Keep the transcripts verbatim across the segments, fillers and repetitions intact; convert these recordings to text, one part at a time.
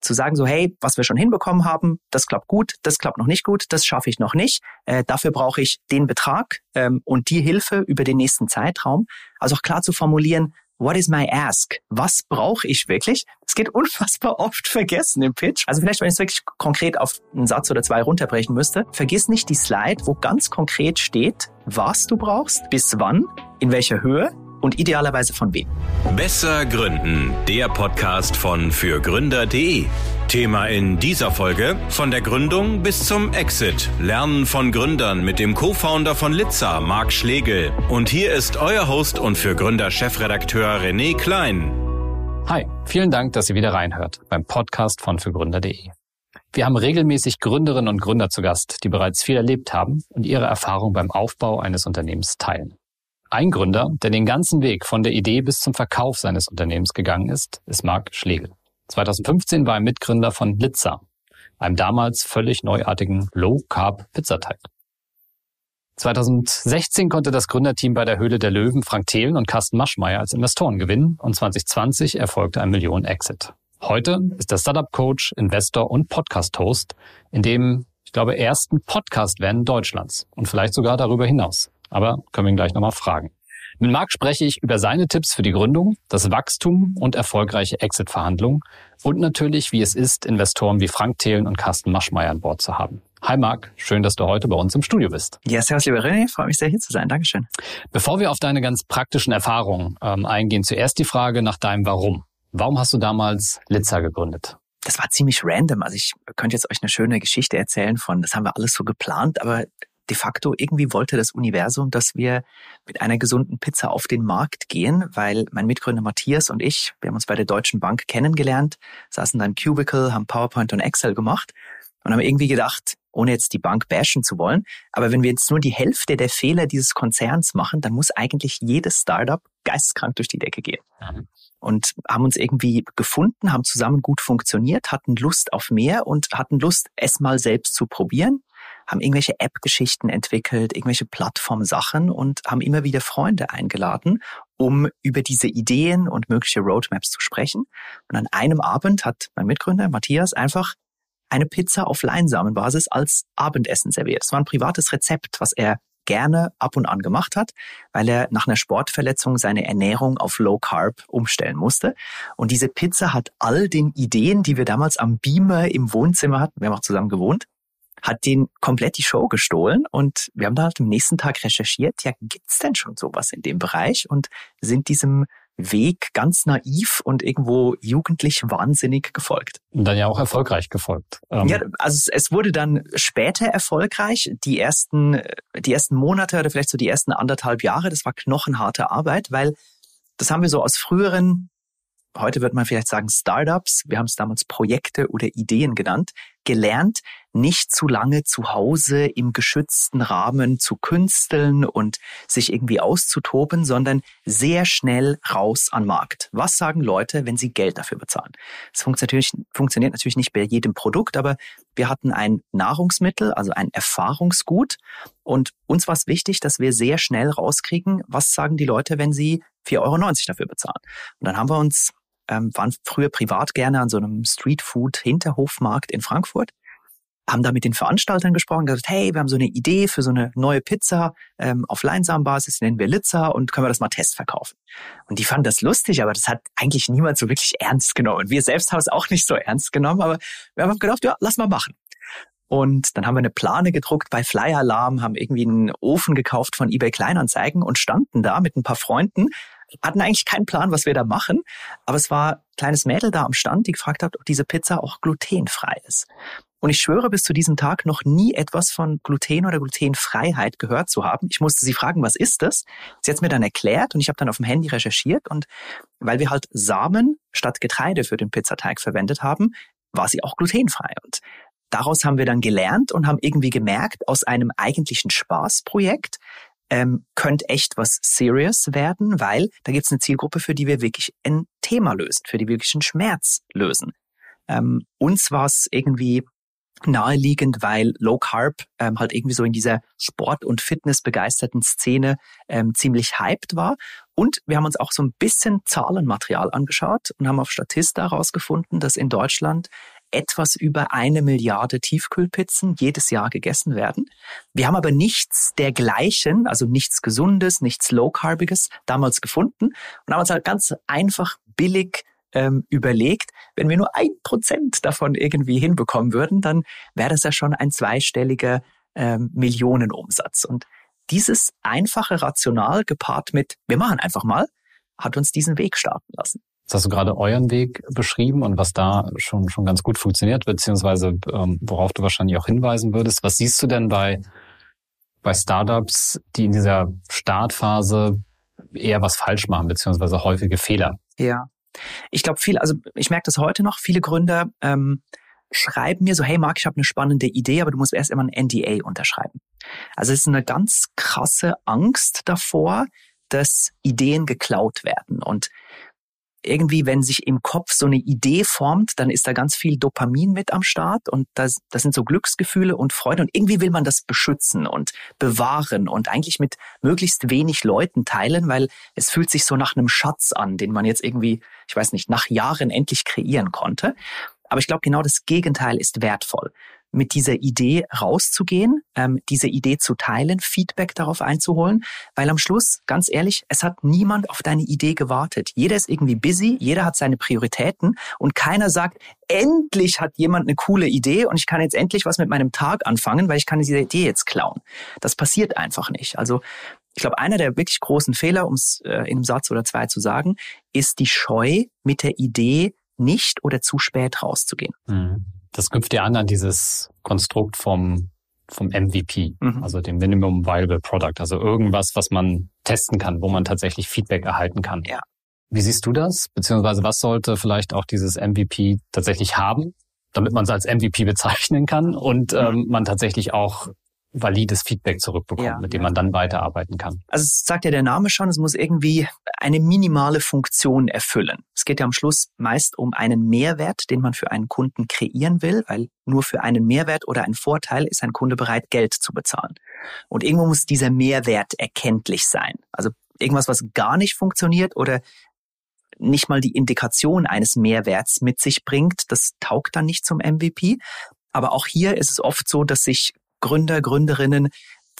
Zu sagen so, hey, was wir schon hinbekommen haben, das klappt gut, das klappt noch nicht gut, das schaffe ich noch nicht. Äh, dafür brauche ich den Betrag ähm, und die Hilfe über den nächsten Zeitraum. Also auch klar zu formulieren, what is my ask? Was brauche ich wirklich? Das geht unfassbar oft vergessen im Pitch. Also vielleicht, wenn ich es wirklich konkret auf einen Satz oder zwei runterbrechen müsste, vergiss nicht die Slide, wo ganz konkret steht, was du brauchst, bis wann, in welcher Höhe und idealerweise von wem. Besser gründen, der Podcast von fürgründer punkt de. Thema in dieser Folge: von der Gründung bis zum Exit. Lernen von Gründern mit dem Co-Founder von Litza, Marc Schlegel. Und hier ist euer Host und Fürgründer-Chefredakteur René Klein. Hi, vielen Dank, dass ihr wieder reinhört beim Podcast von fürgründer punkt de. Wir haben regelmäßig Gründerinnen und Gründer zu Gast, die bereits viel erlebt haben und ihre Erfahrung beim Aufbau eines Unternehmens teilen. Ein Gründer, der den ganzen Weg von der Idee bis zum Verkauf seines Unternehmens gegangen ist, ist Marc Schlegel. zwanzig fünfzehn war er Mitgründer von Litza, einem damals völlig neuartigen Low-Carb-Pizzateig. zwanzig sechzehn konnte das Gründerteam bei der Höhle der Löwen Frank Thelen und Carsten Maschmeyer als Investoren gewinnen und zwanzig zwanzig erfolgte ein Millionen-Exit. Heute ist er Startup-Coach, Investor und Podcast-Host in dem, ich glaube, ersten Podcast-Van Deutschlands und vielleicht sogar darüber hinaus. Aber können wir ihn gleich nochmal fragen. Mit Marc spreche ich über seine Tipps für die Gründung, das Wachstum und erfolgreiche Exit-Verhandlungen und natürlich, wie es ist, Investoren wie Frank Thelen und Carsten Maschmeyer an Bord zu haben. Hi Marc, schön, dass du heute bei uns im Studio bist. Ja, servus lieber René, freue mich sehr hier zu sein. Dankeschön. Bevor wir auf deine ganz praktischen Erfahrungen ähm, eingehen, zuerst die Frage nach deinem Warum. Warum hast du damals Litza gegründet? Das war ziemlich random. Also ich könnte jetzt euch eine schöne Geschichte erzählen von, das haben wir alles so geplant, aber de facto irgendwie wollte das Universum, dass wir mit einer gesunden Pizza auf den Markt gehen, weil mein Mitgründer Matthias und ich, wir haben uns bei der Deutschen Bank kennengelernt, saßen da im Cubicle, haben PowerPoint und Excel gemacht und haben irgendwie gedacht, ohne jetzt die Bank bashen zu wollen, aber wenn wir jetzt nur die Hälfte der Fehler dieses Konzerns machen, dann muss eigentlich jedes Startup geisteskrank durch die Decke gehen. Mhm. Und haben uns irgendwie gefunden, haben zusammen gut funktioniert, hatten Lust auf mehr und hatten Lust, es mal selbst zu probieren, haben irgendwelche App-Geschichten entwickelt, irgendwelche Plattform-Sachen und haben immer wieder Freunde eingeladen, um über diese Ideen und mögliche Roadmaps zu sprechen. Und an einem Abend hat mein Mitgründer Matthias einfach eine Pizza auf Leinsamenbasis als Abendessen serviert. Das war ein privates Rezept, was er gerne ab und an gemacht hat, weil er nach einer Sportverletzung seine Ernährung auf Low Carb umstellen musste. Und diese Pizza hat all den Ideen, die wir damals am Beamer im Wohnzimmer hatten, wir haben auch zusammen gewohnt, hat den komplett die Show gestohlen und wir haben da halt am nächsten Tag recherchiert, ja, gibt's denn schon sowas in dem Bereich und sind diesem Weg ganz naiv und irgendwo jugendlich wahnsinnig gefolgt. Und dann ja auch erfolgreich gefolgt. Ähm ja, also es wurde dann später erfolgreich. Die ersten, die ersten Monate oder vielleicht so die ersten anderthalb Jahre, das war knochenharte Arbeit, weil das haben wir so aus früheren, heute wird man vielleicht sagen Startups, wir haben es damals Projekte oder Ideen genannt, gelernt, nicht zu lange zu Hause im geschützten Rahmen zu künsteln und sich irgendwie auszutoben, sondern sehr schnell raus an den Markt. Was sagen Leute, wenn sie Geld dafür bezahlen? Das funktioniert natürlich, funktioniert natürlich nicht bei jedem Produkt, aber wir hatten ein Nahrungsmittel, also ein Erfahrungsgut und uns war es wichtig, dass wir sehr schnell rauskriegen, was sagen die Leute, wenn sie vier Euro neunzig dafür bezahlen. Und dann haben wir uns Ähm, waren früher privat gerne an so einem Streetfood-Hinterhofmarkt in Frankfurt, haben da mit den Veranstaltern gesprochen, gesagt, hey, wir haben so eine Idee für so eine neue Pizza ähm, auf Leinsamenbasis, nennen wir Litza und können wir das mal testverkaufen. Und die fanden das lustig, aber das hat eigentlich niemand so wirklich ernst genommen. Wir selbst haben es auch nicht so ernst genommen, aber wir haben gedacht, ja, lass mal machen. Und dann haben wir eine Plane gedruckt bei Flyer Alarm, haben irgendwie einen Ofen gekauft von eBay Kleinanzeigen und standen da mit ein paar Freunden, hatten eigentlich keinen Plan, was wir da machen, aber es war ein kleines Mädel da am Stand, die gefragt hat, ob diese Pizza auch glutenfrei ist. Und ich schwöre, bis zu diesem Tag noch nie etwas von Gluten oder Glutenfreiheit gehört zu haben. Ich musste sie fragen, was ist das? Sie hat es mir dann erklärt und ich habe dann auf dem Handy recherchiert und weil wir halt Samen statt Getreide für den Pizzateig verwendet haben, war sie auch glutenfrei. Und daraus haben wir dann gelernt und haben irgendwie gemerkt, aus einem eigentlichen Spaßprojekt ähm, könnte echt was serious werden, weil da gibt es eine Zielgruppe, für die wir wirklich ein Thema lösen, für die wir wirklich einen Schmerz lösen. Ähm, uns war es irgendwie naheliegend, weil Low Carb ähm, halt irgendwie so in dieser Sport- und Fitness-begeisterten Szene ähm, ziemlich hyped war. Und wir haben uns auch so ein bisschen Zahlenmaterial angeschaut und haben auf Statista herausgefunden, dass in Deutschland etwas über eine Milliarde Tiefkühlpizzen jedes Jahr gegessen werden. Wir haben aber nichts dergleichen, also nichts Gesundes, nichts Low-Carbiges damals gefunden und haben uns halt ganz einfach billig ähm, überlegt, wenn wir nur ein Prozent davon irgendwie hinbekommen würden, dann wäre das ja schon ein zweistelliger ähm, Millionenumsatz. Und dieses einfache Rational gepaart mit, wir machen einfach mal, hat uns diesen Weg starten lassen. Jetzt hast du gerade euren Weg beschrieben und was da schon schon ganz gut funktioniert, beziehungsweise ähm, worauf du wahrscheinlich auch hinweisen würdest. Was siehst du denn bei bei Startups, die in dieser Startphase eher was falsch machen, beziehungsweise häufige Fehler? Ja, ich glaube viel, also ich merke das heute noch, viele Gründer ähm, schreiben mir so, hey Marc, ich habe eine spannende Idee, aber du musst erst immer ein N D A unterschreiben. Also es ist eine ganz krasse Angst davor, dass Ideen geklaut werden. Und irgendwie, wenn sich im Kopf so eine Idee formt, dann ist da ganz viel Dopamin mit am Start und das, das sind so Glücksgefühle und Freude und irgendwie will man das beschützen und bewahren und eigentlich mit möglichst wenig Leuten teilen, weil es fühlt sich so nach einem Schatz an, den man jetzt irgendwie, ich weiß nicht, nach Jahren endlich kreieren konnte. Aber ich glaube, genau das Gegenteil ist wertvoll. Mit dieser Idee rauszugehen, ähm, diese Idee zu teilen, Feedback darauf einzuholen, weil am Schluss, ganz ehrlich, es hat niemand auf deine Idee gewartet. Jeder ist irgendwie busy, jeder hat seine Prioritäten und keiner sagt, endlich hat jemand eine coole Idee und ich kann jetzt endlich was mit meinem Tag anfangen, weil ich kann diese Idee jetzt klauen. Das passiert einfach nicht. Also ich glaube, einer der wirklich großen Fehler, um es äh, in einem Satz oder zwei zu sagen, ist die Scheu, mit der Idee nicht oder zu spät rauszugehen. Mhm. Das knüpft ja an an dieses Konstrukt vom vom M V P, mhm. also dem Minimum Viable Product, also irgendwas, was man testen kann, wo man tatsächlich Feedback erhalten kann. Ja. Wie siehst du das? Beziehungsweise was sollte vielleicht auch dieses M V P tatsächlich haben, damit man es als M V P bezeichnen kann und mhm. ähm, man tatsächlich auch valides Feedback zurückbekommt, ja, mit dem man dann weiterarbeiten kann. Also es sagt ja der Name schon, es muss irgendwie eine minimale Funktion erfüllen. Es geht ja am Schluss meist um einen Mehrwert, den man für einen Kunden kreieren will, weil nur für einen Mehrwert oder einen Vorteil ist ein Kunde bereit, Geld zu bezahlen. Und irgendwo muss dieser Mehrwert erkenntlich sein. Also irgendwas, was gar nicht funktioniert oder nicht mal die Indikation eines Mehrwerts mit sich bringt, das taugt dann nicht zum M V P. Aber auch hier ist es oft so, dass sich Gründer, Gründerinnen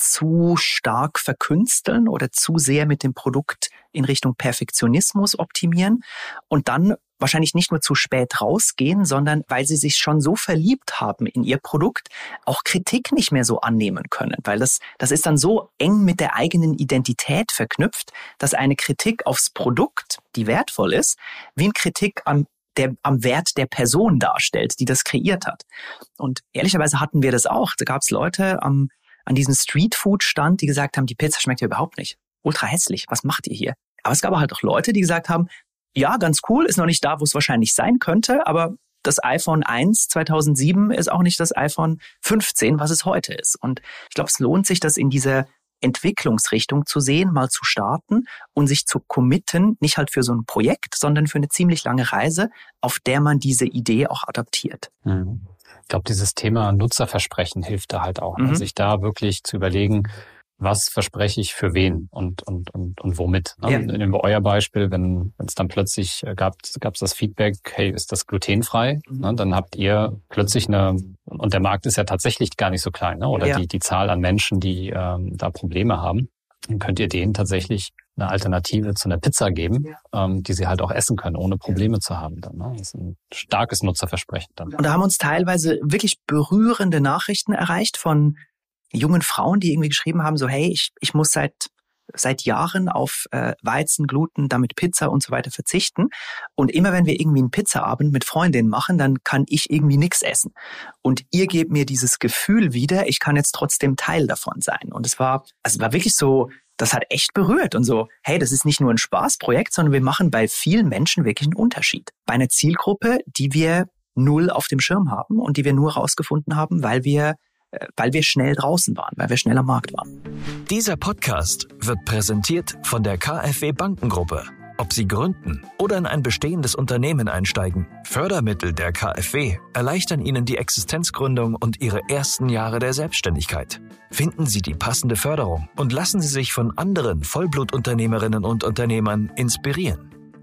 zu stark verkünsteln oder zu sehr mit dem Produkt in Richtung Perfektionismus optimieren und dann wahrscheinlich nicht nur zu spät rausgehen, sondern weil sie sich schon so verliebt haben in ihr Produkt, auch Kritik nicht mehr so annehmen können, weil das, das ist dann so eng mit der eigenen Identität verknüpft, dass eine Kritik aufs Produkt, die wertvoll ist, wie eine Kritik am der am Wert der Person darstellt, die das kreiert hat. Und ehrlicherweise hatten wir das auch. Da gab es Leute am, an diesem Streetfood-Stand, die gesagt haben, die Pizza schmeckt ja überhaupt nicht. Ultra hässlich, was macht ihr hier? Aber es gab halt auch Leute, die gesagt haben, ja, ganz cool, ist noch nicht da, wo es wahrscheinlich sein könnte, aber das iPhone eins zweitausendsieben ist auch nicht das iPhone fünfzehn, was es heute ist. Und ich glaube, es lohnt sich, das in dieser Entwicklungsrichtung zu sehen, mal zu starten und sich zu committen, nicht halt für so ein Projekt, sondern für eine ziemlich lange Reise, auf der man diese Idee auch adaptiert. Mhm. Ich glaube, dieses Thema Nutzerversprechen hilft da halt auch, mhm. ne? Sich da wirklich zu überlegen, was verspreche ich für wen und und und und womit. Ne? Ja. Nehmen wir euer Beispiel, wenn es dann plötzlich gab, gab es das Feedback, hey, ist das glutenfrei? Mhm. Ne? Dann habt ihr plötzlich eine, und der Markt ist ja tatsächlich gar nicht so klein, ne? Oder ja. die die Zahl an Menschen, die ähm, da Probleme haben, dann könnt ihr denen tatsächlich eine Alternative zu einer Pizza geben, ja. ähm, die sie halt auch essen können, ohne Probleme ja. zu haben. Dann, ne? Das ist ein starkes Nutzerversprechen dann. Und da haben uns teilweise wirklich berührende Nachrichten erreicht von jungen Frauen, die irgendwie geschrieben haben, so hey, ich ich muss seit seit Jahren auf äh, Weizen, Gluten, damit Pizza und so weiter verzichten. Und immer wenn wir irgendwie einen Pizzaabend mit Freundinnen machen, dann kann ich irgendwie nichts essen. Und ihr gebt mir dieses Gefühl wieder, ich kann jetzt trotzdem Teil davon sein. Und es war, also es war wirklich so, das hat echt berührt und so, hey, das ist nicht nur ein Spaßprojekt, sondern wir machen bei vielen Menschen wirklich einen Unterschied. Bei einer Zielgruppe, die wir null auf dem Schirm haben und die wir nur rausgefunden haben, weil wir weil wir schnell draußen waren, weil wir schnell am Markt waren. Dieser Podcast wird präsentiert von der KfW Bankengruppe. Ob Sie gründen oder in ein bestehendes Unternehmen einsteigen, Fördermittel der KfW erleichtern Ihnen die Existenzgründung und Ihre ersten Jahre der Selbstständigkeit. Finden Sie die passende Förderung und lassen Sie sich von anderen Vollblutunternehmerinnen und Unternehmern inspirieren.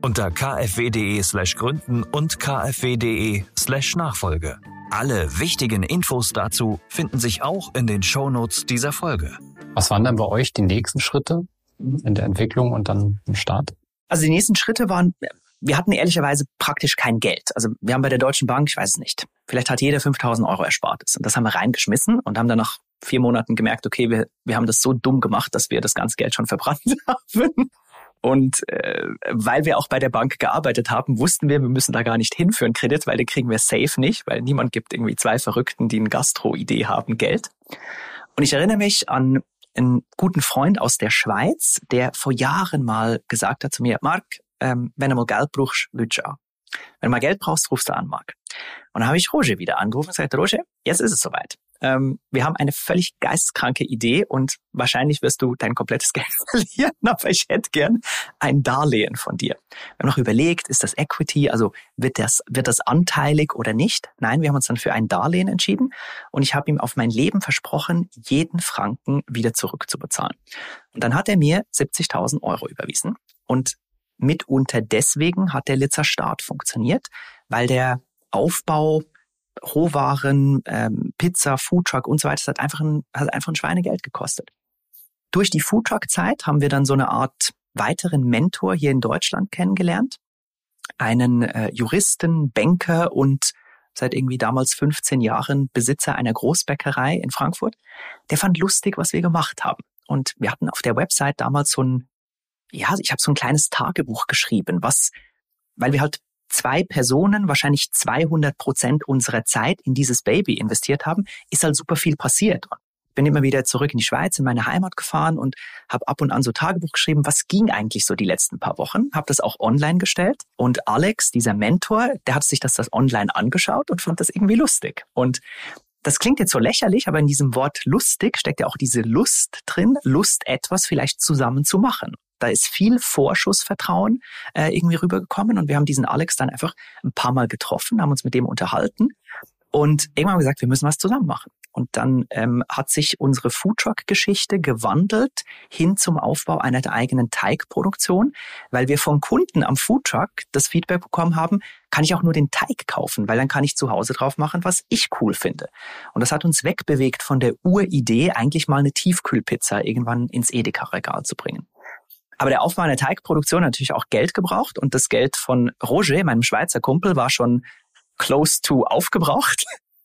unter kfw.de slash gründen und kfw.de slash Nachfolge. Alle wichtigen Infos dazu finden sich auch in den Shownotes dieser Folge. Was waren dann bei euch die nächsten Schritte in der Entwicklung und dann im Start? Also die nächsten Schritte waren, wir hatten ehrlicherweise praktisch kein Geld. Also wir haben bei der Deutschen Bank, ich weiß es nicht, vielleicht hat jeder fünftausend Euro Erspartes. Und das haben wir reingeschmissen und haben dann nach vier Monaten gemerkt, okay, wir, wir haben das so dumm gemacht, dass wir das ganze Geld schon verbrannt haben. Und äh, weil wir auch bei der Bank gearbeitet haben, wussten wir, wir müssen da gar nicht hin für einen Kredit, weil den kriegen wir safe nicht, weil niemand gibt irgendwie zwei Verrückten, die eine Gastro-Idee haben, Geld. Und ich erinnere mich an einen guten Freund aus der Schweiz, der vor Jahren mal gesagt hat zu mir, Marc, ähm, wenn du mal Geld brauchst, ruf an. Wenn du mal Geld brauchst, rufst du an, Marc. Und dann habe ich Roger wieder angerufen und gesagt, Roger, jetzt ist es soweit. Ähm, wir haben eine völlig geisteskranke Idee und wahrscheinlich wirst du dein komplettes Geld verlieren, aber ich hätte gern ein Darlehen von dir. Wir haben noch überlegt, ist das Equity, also wird das, wird das anteilig oder nicht? Nein, wir haben uns dann für ein Darlehen entschieden und ich habe ihm auf mein Leben versprochen, jeden Franken wieder zurückzubezahlen. Und dann hat er mir siebzigtausend Euro überwiesen und mitunter deswegen hat der Litzer Start funktioniert, weil der Aufbau, Rohwaren, ähm, Pizza, Foodtruck und so weiter, das hat einfach ein, hat einfach ein Schweinegeld gekostet. Durch die Foodtruck-Zeit haben wir dann so eine Art weiteren Mentor hier in Deutschland kennengelernt. Einen äh, Juristen, Banker und seit irgendwie damals fünfzehn Jahren Besitzer einer Großbäckerei in Frankfurt. Der fand lustig, was wir gemacht haben. Und wir hatten auf der Website damals so ein, ja, ich habe so ein kleines Tagebuch geschrieben, was, weil wir halt zwei Personen wahrscheinlich zweihundert Prozent unserer Zeit in dieses Baby investiert haben, ist halt super viel passiert. Ich bin immer wieder zurück in die Schweiz, in meine Heimat gefahren und habe ab und an so Tagebuch geschrieben, was ging eigentlich so die letzten paar Wochen, habe das auch online gestellt und Alex, dieser Mentor, der hat sich das, das online angeschaut und fand das irgendwie lustig. Und das klingt jetzt so lächerlich, aber in diesem Wort lustig steckt ja auch diese Lust drin, Lust, etwas vielleicht zusammen zu machen. Da ist viel Vorschussvertrauen äh, irgendwie rübergekommen und wir haben diesen Alex dann einfach ein paar Mal getroffen, haben uns mit dem unterhalten und irgendwann haben wir gesagt, wir müssen was zusammen machen. Und dann ähm, hat sich unsere Foodtruck-Geschichte gewandelt hin zum Aufbau einer eigenen Teigproduktion, weil wir von Kunden am Foodtruck das Feedback bekommen haben, kann ich auch nur den Teig kaufen, weil dann kann ich zu Hause drauf machen, was ich cool finde. Und das hat uns wegbewegt von der Uridee, eigentlich mal eine Tiefkühlpizza irgendwann ins Edeka-Regal zu bringen. Aber der Aufbau einer Teigproduktion hat natürlich auch Geld gebraucht und das Geld von Roger, meinem Schweizer Kumpel, war schon close to aufgebraucht.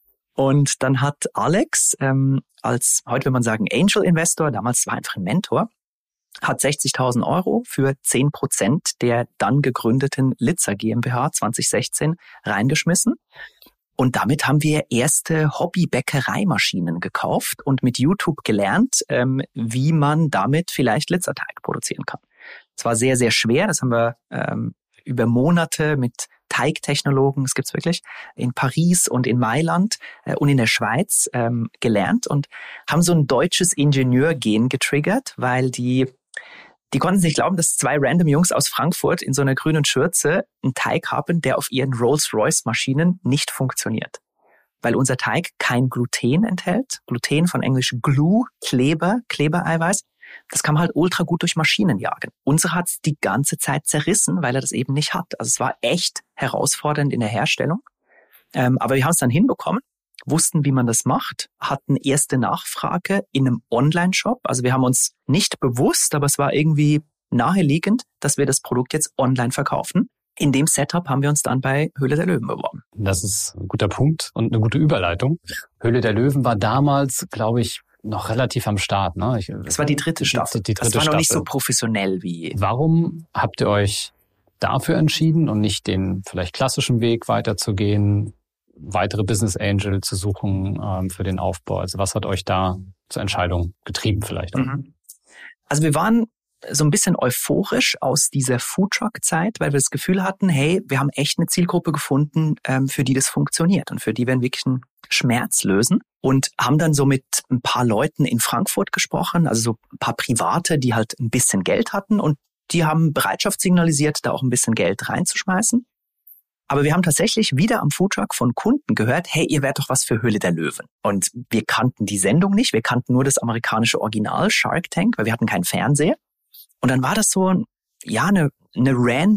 Und dann hat Alex ähm, als, heute will man sagen, Angel Investor, damals war einfach ein Mentor, hat sechzigtausend Euro für zehn Prozent der dann gegründeten Litzer GmbH zwanzig sechzehn reingeschmissen. Und damit haben wir erste Hobby-Bäckereimaschinen gekauft und mit YouTube gelernt, ähm, wie man damit vielleicht Litzerteig produzieren kann. Es war sehr, sehr schwer. Das haben wir ähm, über Monate mit Teigtechnologen, es gibt's wirklich, in Paris und in Mailand äh, und in der Schweiz ähm, gelernt und haben so ein deutsches Ingenieurgen getriggert, weil die Die konnten sich nicht glauben, dass zwei random Jungs aus Frankfurt in so einer grünen Schürze einen Teig haben, der auf ihren Rolls-Royce-Maschinen nicht funktioniert. Weil unser Teig kein Gluten enthält. Gluten von Englisch Glue, Kleber, Klebereiweiß. Das kann man halt ultra gut durch Maschinen jagen. Unsere hat's die ganze Zeit zerrissen, weil er das eben nicht hat. Also es war echt herausfordernd in der Herstellung. Ähm, aber wir haben es dann hinbekommen, wussten, wie man das macht, hatten erste Nachfrage in einem Online-Shop. Also wir haben uns nicht bewusst, aber es war irgendwie naheliegend, dass wir das Produkt jetzt online verkaufen. In dem Setup haben wir uns dann bei Höhle der Löwen beworben. Das ist ein guter Punkt und eine gute Überleitung. Höhle der Löwen war damals, glaube ich, noch relativ am Start. Ne? Ich, das war die dritte Staffel. Die dritte das war Staffel. noch nicht so professionell wie... Warum habt ihr euch dafür entschieden und nicht den vielleicht klassischen Weg weiterzugehen, weitere Business Angel zu suchen ähm, für den Aufbau? Also was hat euch da zur Entscheidung getrieben vielleicht? Mhm. Also wir waren so ein bisschen euphorisch aus dieser Foodtruck-Zeit, weil wir das Gefühl hatten, hey, wir haben echt eine Zielgruppe gefunden, ähm, für die das funktioniert und für die wir einen wirklichen Schmerz lösen und haben dann so mit ein paar Leuten in Frankfurt gesprochen, also so ein paar Private, die halt ein bisschen Geld hatten und die haben Bereitschaft signalisiert, da auch ein bisschen Geld reinzuschmeißen. Aber wir haben tatsächlich wieder am Foodtruck von Kunden gehört, hey, ihr wärt doch was für Höhle der Löwen. Und wir kannten die Sendung nicht, wir kannten nur das amerikanische Original Shark Tank, weil wir hatten keinen Fernseher. Und dann war das so, ja, eine, eine random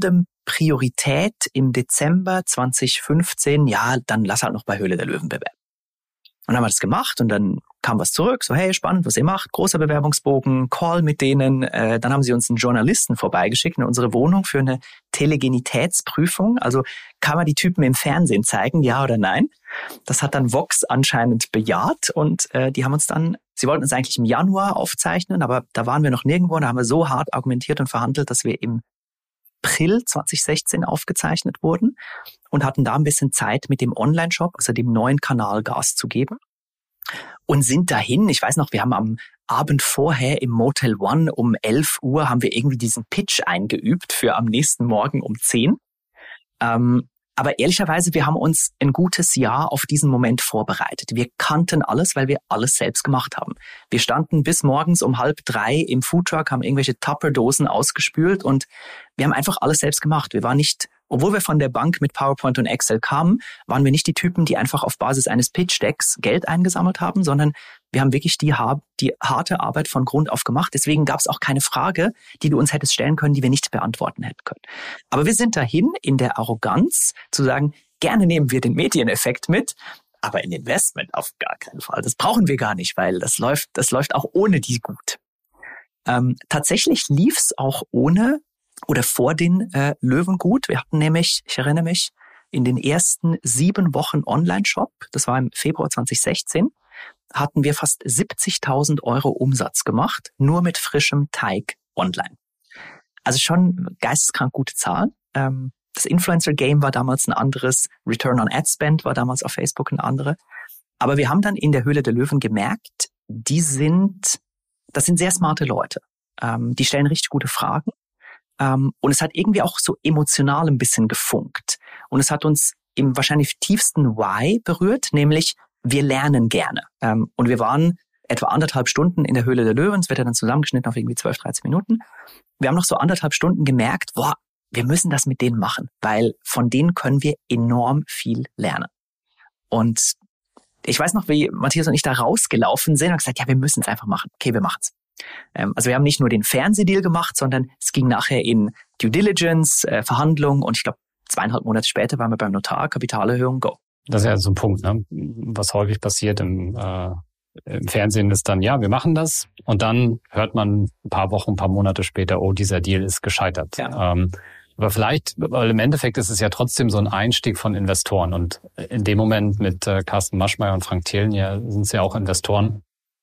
Priorität im Dezember zwanzig fünfzehn, ja, dann lass halt noch bei Höhle der Löwen bewerben. Und dann haben wir das gemacht und dann kam was zurück, so hey, spannend, was ihr macht, großer Bewerbungsbogen, Call mit denen. Äh, dann haben sie uns einen Journalisten vorbeigeschickt in unsere Wohnung für eine Telegenitätsprüfung. Also kann man die Typen im Fernsehen zeigen, ja oder nein? Das hat dann Vox anscheinend bejaht und äh, die haben uns dann, sie wollten uns eigentlich im Januar aufzeichnen, aber da waren wir noch nirgendwo und da haben wir so hart argumentiert und verhandelt, dass wir im April zwanzig sechzehn aufgezeichnet wurden und hatten da ein bisschen Zeit mit dem Online-Shop, also dem neuen Kanal Gas zu geben und sind dahin. Ich weiß noch, wir haben am Abend vorher im Motel One um elf Uhr haben wir irgendwie diesen Pitch eingeübt für am nächsten Morgen um zehn. Ähm, aber ehrlicherweise, wir haben uns ein gutes Jahr auf diesen Moment vorbereitet. Wir kannten alles, weil wir alles selbst gemacht haben. Wir standen bis morgens um halb drei im Foodtruck, haben irgendwelche Tupperdosen ausgespült und wir haben einfach alles selbst gemacht. Wir waren nicht, obwohl wir von der Bank mit PowerPoint und Excel kamen, waren wir nicht die Typen, die einfach auf Basis eines Pitch-Decks Geld eingesammelt haben, sondern wir haben wirklich die, die harte Arbeit von Grund auf gemacht. Deswegen gab es auch keine Frage, die du uns hättest stellen können, die wir nicht beantworten hätten können. Aber wir sind dahin in der Arroganz zu sagen, gerne nehmen wir den Medieneffekt mit, aber ein Investment auf gar keinen Fall. Das brauchen wir gar nicht, weil das läuft, das läuft auch ohne die gut. Ähm, tatsächlich lief es auch ohne oder vor den äh, Löwen gut. Wir hatten nämlich, ich erinnere mich, in den ersten sieben Wochen Online-Shop, das war im Februar zwanzig sechzehn, hatten wir fast siebzigtausend Euro Umsatz gemacht, nur mit frischem Teig online. Also schon geisteskrank gute Zahlen. Ähm, das Influencer-Game war damals ein anderes, Return on Ad Spend war damals auf Facebook ein anderes. Aber wir haben dann in der Höhle der Löwen gemerkt, die sind, das sind sehr smarte Leute. Ähm, die stellen richtig gute Fragen. Ähm, und es hat irgendwie auch so emotional ein bisschen gefunkt. Und es hat uns im wahrscheinlich tiefsten Why berührt, nämlich wir lernen gerne. Ähm, und wir waren etwa anderthalb Stunden in der Höhle der Löwen. Es wird ja dann zusammengeschnitten auf irgendwie zwölf, dreizehn Minuten. Wir haben noch so anderthalb Stunden gemerkt, boah, wir müssen das mit denen machen, weil von denen können wir enorm viel lernen. Und ich weiß noch, wie Matthias und ich da rausgelaufen sind und gesagt, ja, wir müssen es einfach machen. Okay, wir machen's. Ähm, also wir haben nicht nur den Fernsehdeal gemacht, sondern es ging nachher in Due Diligence, äh, Verhandlungen und ich glaube, zweieinhalb Monate später waren wir beim Notar, Kapitalerhöhung, go. Das ist ja so ein Punkt, ne? Was häufig passiert im, äh, im Fernsehen ist dann, ja, wir machen das und dann hört man ein paar Wochen, ein paar Monate später, oh, dieser Deal ist gescheitert. Ja. Ähm, aber vielleicht, weil im Endeffekt ist es ja trotzdem so ein Einstieg von Investoren und in dem Moment mit äh, Carsten Maschmeyer und Frank Thelen ja, sind es ja auch Investoren,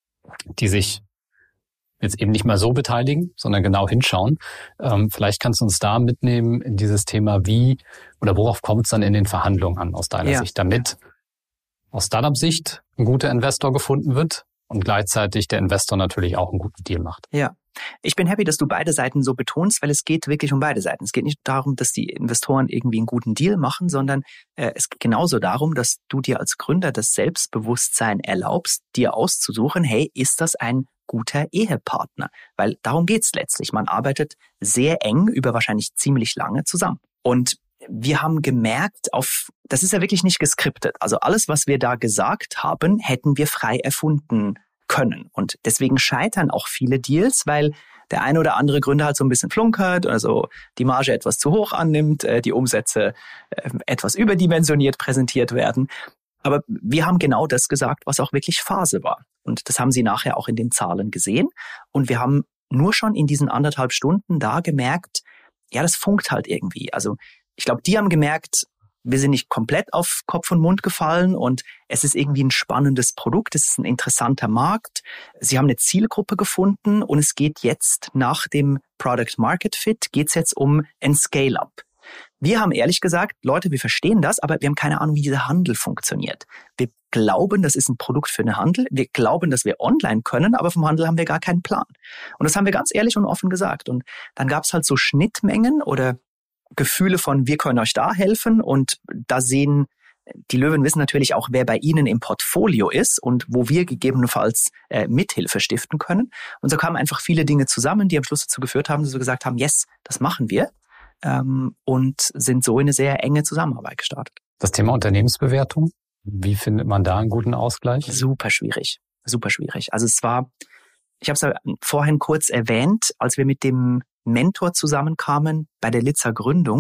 die sich jetzt eben nicht mal so beteiligen, sondern genau hinschauen. Ähm, vielleicht kannst du uns da mitnehmen in dieses Thema, wie oder worauf kommt es dann in den Verhandlungen an aus deiner ja. Sicht, damit aus Startup-Sicht ein guter Investor gefunden wird und gleichzeitig der Investor natürlich auch einen guten Deal macht. Ja, ich bin happy, dass du beide Seiten so betonst, weil es geht wirklich um beide Seiten. Es geht nicht darum, dass die Investoren irgendwie einen guten Deal machen, sondern äh, es geht genauso darum, dass du dir als Gründer das Selbstbewusstsein erlaubst, dir auszusuchen, hey, ist das ein guter Ehepartner? Weil darum geht's letztlich. Man arbeitet sehr eng über wahrscheinlich ziemlich lange zusammen. Und wir haben gemerkt, auf das ist ja wirklich nicht geskriptet. Also alles, was wir da gesagt haben, hätten wir frei erfunden können. Und deswegen scheitern auch viele Deals, weil der eine oder andere Gründer halt so ein bisschen flunkert, also die Marge etwas zu hoch annimmt, die Umsätze etwas überdimensioniert präsentiert werden. Aber wir haben genau das gesagt, was auch wirklich Phase war. Und das haben sie nachher auch in den Zahlen gesehen. Und wir haben nur schon in diesen anderthalb Stunden da gemerkt, ja, das funkt halt irgendwie. Also ich glaube, die haben gemerkt, wir sind nicht komplett auf Kopf und Mund gefallen und es ist irgendwie ein spannendes Produkt, es ist ein interessanter Markt. Sie haben eine Zielgruppe gefunden und es geht jetzt nach dem Product Market Fit, geht es jetzt um ein Scale-Up. Wir haben ehrlich gesagt, Leute, wir verstehen das, aber wir haben keine Ahnung, wie dieser Handel funktioniert. Wir glauben, das ist ein Produkt für den Handel. Wir glauben, dass wir online können, aber vom Handel haben wir gar keinen Plan. Und das haben wir ganz ehrlich und offen gesagt. Und dann gab es halt so Schnittmengen oder Gefühle von, wir können euch da helfen. Und da sehen die Löwen wissen natürlich auch, wer bei ihnen im Portfolio ist und wo wir gegebenenfalls äh, Mithilfe stiften können. Und so kamen einfach viele Dinge zusammen, die am Schluss dazu geführt haben, dass wir gesagt haben, yes, das machen wir. Ähm, und sind so in eine sehr enge Zusammenarbeit gestartet. Das Thema Unternehmensbewertung, wie findet man da einen guten Ausgleich? Super schwierig, super schwierig. Also es war, ich habe es ja vorhin kurz erwähnt, als wir mit dem Mentor zusammenkamen bei der Litzer Gründung,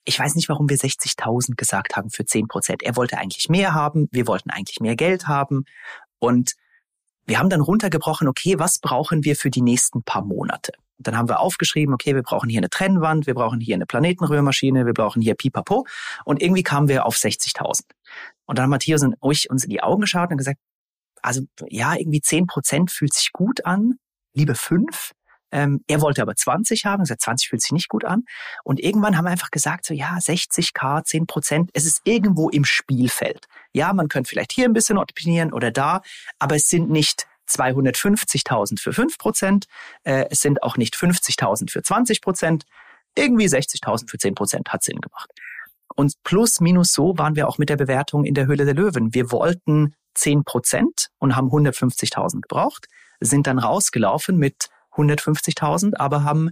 ich weiß nicht, warum wir sechzigtausend gesagt haben für zehn Prozent. Er wollte eigentlich mehr haben, wir wollten eigentlich mehr Geld haben. Und wir haben dann runtergebrochen, okay, was brauchen wir für die nächsten paar Monate? Und dann haben wir aufgeschrieben, okay, wir brauchen hier eine Trennwand, wir brauchen hier eine Planetenrührmaschine, wir brauchen hier Pipapo. Und irgendwie kamen wir auf sechzigtausend. Und dann haben Matthias und ich uns in die Augen geschaut und gesagt, also ja, irgendwie zehn Prozent fühlt sich gut an, liebe fünf. Ähm, er wollte aber zwanzig haben, gesagt, zwanzig fühlt sich nicht gut an. Und irgendwann haben wir einfach gesagt, so ja, sechzigtausend, zehn Prozent, es ist irgendwo im Spielfeld. Ja, man könnte vielleicht hier ein bisschen optimieren oder da, aber es sind nicht zweihundertfünfzigtausend für fünf Prozent, äh, es sind auch nicht fünfzigtausend für zwanzig Prozent, irgendwie sechzigtausend für zehn Prozent hat Sinn gemacht. Und plus, minus so waren wir auch mit der Bewertung in der Höhle der Löwen. Wir wollten zehn Prozent und haben hundertfünfzigtausend gebraucht, sind dann rausgelaufen mit hundertfünfzigtausend, aber haben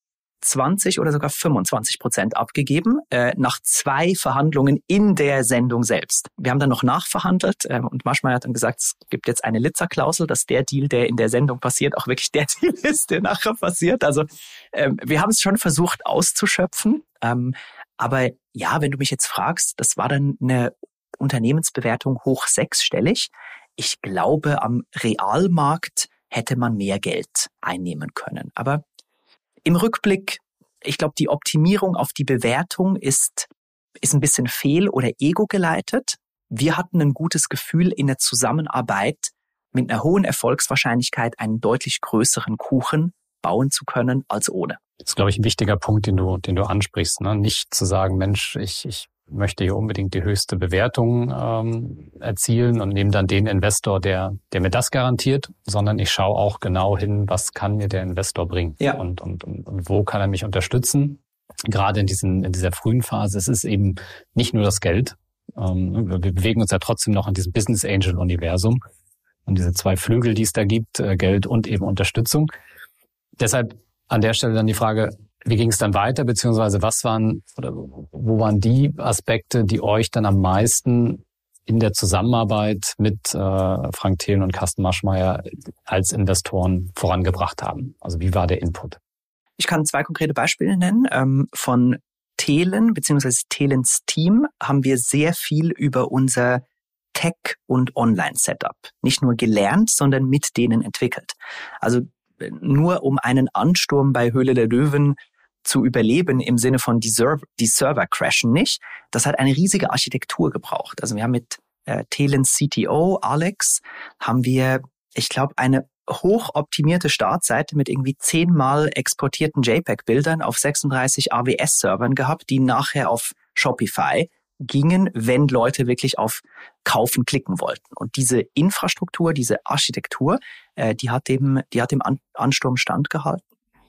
zwanzig oder sogar fünfundzwanzig Prozent abgegeben, äh, nach zwei Verhandlungen in der Sendung selbst. Wir haben dann noch nachverhandelt äh, und Maschmeyer hat dann gesagt, es gibt jetzt eine Litzer-Klausel, dass der Deal, der in der Sendung passiert, auch wirklich der Deal ist, der nachher passiert. Also ähm, wir haben es schon versucht auszuschöpfen, ähm, aber ja, wenn du mich jetzt fragst, das war dann eine Unternehmensbewertung hoch sechsstellig. Ich glaube, am Realmarkt hätte man mehr Geld einnehmen können. Aber im Rückblick, ich glaube, die Optimierung auf die Bewertung ist, ist ein bisschen fehl- oder ego-geleitet. Wir hatten ein gutes Gefühl, in der Zusammenarbeit mit einer hohen Erfolgswahrscheinlichkeit einen deutlich größeren Kuchen bauen zu können als ohne. Das ist, glaube ich, ein wichtiger Punkt, den du, den du ansprichst, ne? Nicht zu sagen, Mensch, ich, ich möchte hier unbedingt die höchste Bewertung ähm, erzielen und nehme dann den Investor, der, der mir das garantiert, sondern ich schaue auch genau hin, was kann mir der Investor bringen, ja. und, und, und, und wo kann er mich unterstützen. Gerade in diesen, in dieser frühen Phase, es ist eben nicht nur das Geld. Ähm, wir bewegen uns ja trotzdem noch in diesem Business Angel Universum und diese zwei Flügel, die es da gibt, äh, Geld und eben Unterstützung. Deshalb an der Stelle dann die Frage, wie ging es dann weiter, beziehungsweise was waren oder wo waren die Aspekte, die euch dann am meisten in der Zusammenarbeit mit äh, Frank Thelen und Carsten Maschmeyer als Investoren vorangebracht haben? Also wie war der Input? Ich kann zwei konkrete Beispiele nennen. Ähm, von Thelen beziehungsweise Thelens Team haben wir sehr viel über unser Tech- und Online-Setup nicht nur gelernt, sondern mit denen entwickelt. Also nur um einen Ansturm bei Höhle der Löwen zu überleben im Sinne von die Server, die Server crashen nicht. Das hat eine riesige Architektur gebraucht. Also wir haben mit äh, Thelens C T O Alex haben wir, ich glaube, eine hochoptimierte Startseite mit irgendwie zehnmal exportierten JPEG-Bildern auf sechsunddreißig A W S-Servern gehabt, die nachher auf Shopify gingen, wenn Leute wirklich auf Kaufen klicken wollten. Und diese Infrastruktur, diese Architektur, äh, die hat dem, die hat dem An- Ansturm standgehalten.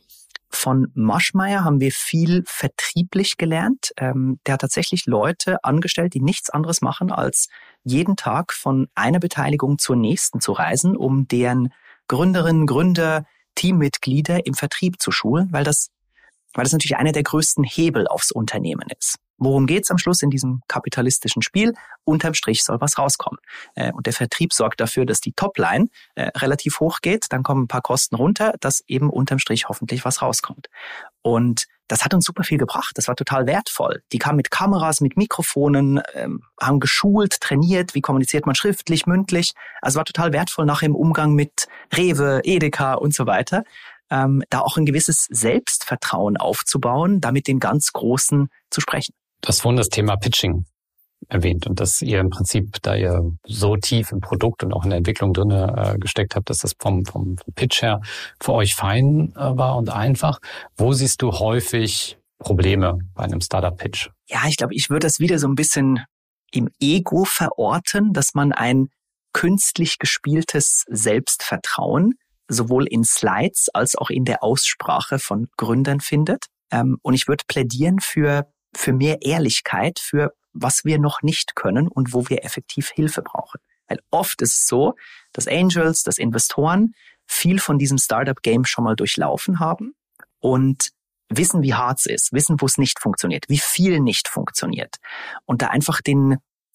Von Maschmeyer haben wir viel vertrieblich gelernt. Ähm, der hat tatsächlich Leute angestellt, die nichts anderes machen, als jeden Tag von einer Beteiligung zur nächsten zu reisen, um deren Gründerinnen, Gründer, Teammitglieder im Vertrieb zu schulen, weil das, weil das natürlich einer der größten Hebel aufs Unternehmen ist. Worum geht's am Schluss in diesem kapitalistischen Spiel? Unterm Strich soll was rauskommen. Äh, und der Vertrieb sorgt dafür, dass die Topline äh, relativ hoch geht, dann kommen ein paar Kosten runter, dass eben unterm Strich hoffentlich was rauskommt. Und das hat uns super viel gebracht. Das war total wertvoll. Die kamen mit Kameras, mit Mikrofonen, ähm, haben geschult, trainiert, wie kommuniziert man schriftlich, mündlich. Also war total wertvoll nachher im Umgang mit Rewe, Edeka und so weiter. Ähm, da auch ein gewisses Selbstvertrauen aufzubauen, da mit den ganz Großen zu sprechen. Du hast vorhin das Thema Pitching erwähnt und dass ihr im Prinzip, da ihr so tief im Produkt und auch in der Entwicklung drin äh, gesteckt habt, dass das vom, vom Pitch her für euch fein äh, war und einfach. Wo siehst du häufig Probleme bei einem Startup-Pitch? Ja, ich glaube, ich würde das wieder so ein bisschen im Ego verorten, dass man ein künstlich gespieltes Selbstvertrauen sowohl in Slides als auch in der Aussprache von Gründern findet. Ähm, und ich würde plädieren für für mehr Ehrlichkeit, für was wir noch nicht können und wo wir effektiv Hilfe brauchen. Weil oft ist es so, dass Angels, dass Investoren viel von diesem Startup-Game schon mal durchlaufen haben und wissen, wie hart es ist, wissen, wo es nicht funktioniert, wie viel nicht funktioniert. Und da einfach den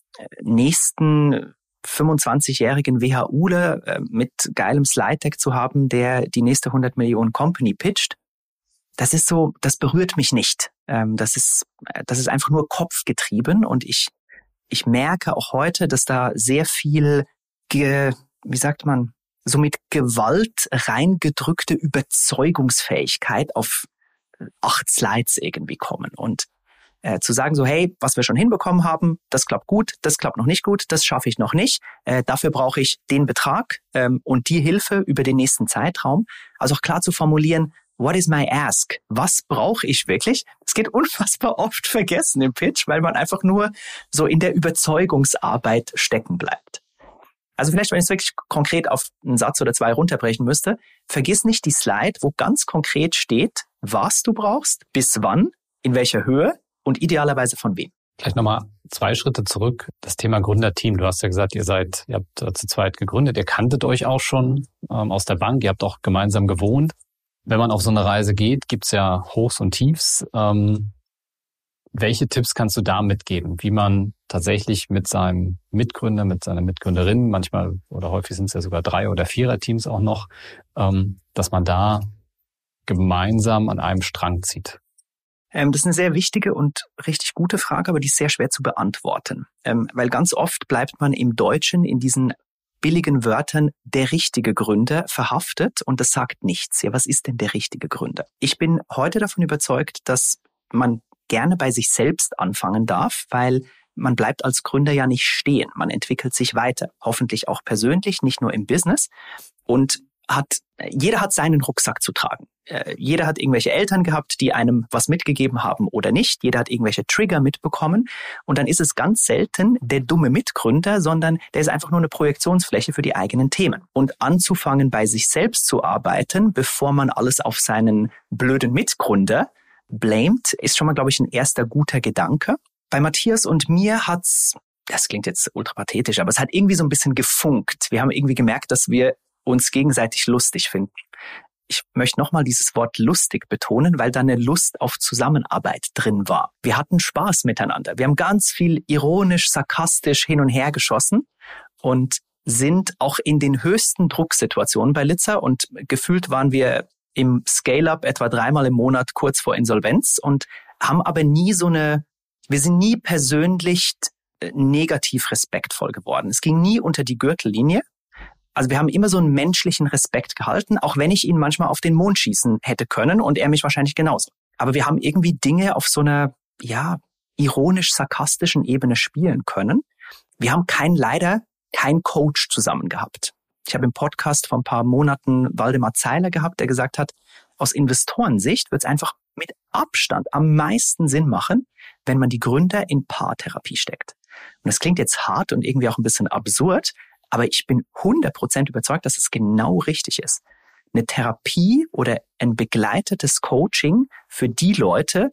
nächsten fünfundzwanzigjährigen WHUler mit geilem Slide-Deck zu haben, der die nächste hundert Millionen Company pitcht, das ist so, das berührt mich nicht. Ähm, das ist, das ist einfach nur kopfgetrieben und ich, ich merke auch heute, dass da sehr viel, ge, wie sagt man, so mit Gewalt reingedrückte Überzeugungsfähigkeit auf acht Slides irgendwie kommen und äh, zu sagen so, hey, was wir schon hinbekommen haben, das klappt gut, das klappt noch nicht gut, das schaffe ich noch nicht, äh, dafür brauche ich den Betrag ähm, und die Hilfe über den nächsten Zeitraum. Also auch klar zu formulieren, what is my ask? Was brauche ich wirklich? Es geht unfassbar oft vergessen im Pitch, weil man einfach nur so in der Überzeugungsarbeit stecken bleibt. Also vielleicht, wenn ich es wirklich konkret auf einen Satz oder zwei runterbrechen müsste, vergiss nicht die Slide, wo ganz konkret steht, was du brauchst, bis wann, in welcher Höhe und idealerweise von wem. Vielleicht nochmal zwei Schritte zurück. Das Thema Gründerteam. Du hast ja gesagt, ihr seid, ihr habt äh, zu zweit gegründet. Ihr kanntet euch auch schon ähm, aus der Bank. Ihr habt auch gemeinsam gewohnt. Wenn man auf so eine Reise geht, gibt's ja Hochs und Tiefs. Ähm, welche Tipps kannst du da mitgeben, wie man tatsächlich mit seinem Mitgründer, mit seiner Mitgründerin, manchmal oder häufig sind es ja sogar Drei- oder Vierer-Teams auch noch, ähm, dass man da gemeinsam an einem Strang zieht? Ähm, das ist eine sehr wichtige und richtig gute Frage, aber die ist sehr schwer zu beantworten. Ähm, weil ganz oft bleibt man im Deutschen in diesen billigen Wörtern der richtige Gründer verhaftet und das sagt nichts. Ja, was ist denn der richtige Gründer? Ich bin heute davon überzeugt, dass man gerne bei sich selbst anfangen darf, weil man bleibt als Gründer ja nicht stehen. Man entwickelt sich weiter, hoffentlich auch persönlich, nicht nur im Business und hat, jeder hat seinen Rucksack zu tragen. Äh, jeder hat irgendwelche Eltern gehabt, die einem was mitgegeben haben oder nicht. Jeder hat irgendwelche Trigger mitbekommen. Und dann ist es ganz selten der dumme Mitgründer, sondern der ist einfach nur eine Projektionsfläche für die eigenen Themen. Und anzufangen, bei sich selbst zu arbeiten, bevor man alles auf seinen blöden Mitgründer blamet, ist schon mal, glaube ich, ein erster guter Gedanke. Bei Matthias und mir hat's, das klingt jetzt ultra pathetisch, aber es hat irgendwie so ein bisschen gefunkt. Wir haben irgendwie gemerkt, dass wir uns gegenseitig lustig finden. Ich möchte nochmal dieses Wort lustig betonen, weil da eine Lust auf Zusammenarbeit drin war. Wir hatten Spaß miteinander. Wir haben ganz viel ironisch, sarkastisch hin und her geschossen und sind auch in den höchsten Drucksituationen bei Litza und gefühlt waren wir im Scale-Up etwa dreimal im Monat kurz vor Insolvenz und haben aber nie so eine, wir sind nie persönlich negativ respektvoll geworden. Es ging nie unter die Gürtellinie. Also wir haben immer so einen menschlichen Respekt gehalten, auch wenn ich ihn manchmal auf den Mond schießen hätte können und er mich wahrscheinlich genauso. Aber wir haben irgendwie Dinge auf so einer, ja, ironisch-sarkastischen Ebene spielen können. Wir haben kein, leider kein Coach zusammen gehabt. Ich habe im Podcast vor ein paar Monaten Waldemar Zeiler gehabt, der gesagt hat, aus Investorensicht wird es einfach mit Abstand am meisten Sinn machen, wenn man die Gründer in Paartherapie steckt. Und das klingt jetzt hart und irgendwie auch ein bisschen absurd, aber ich bin hundert Prozent überzeugt, dass es genau richtig ist. Eine Therapie oder ein begleitetes Coaching für die Leute,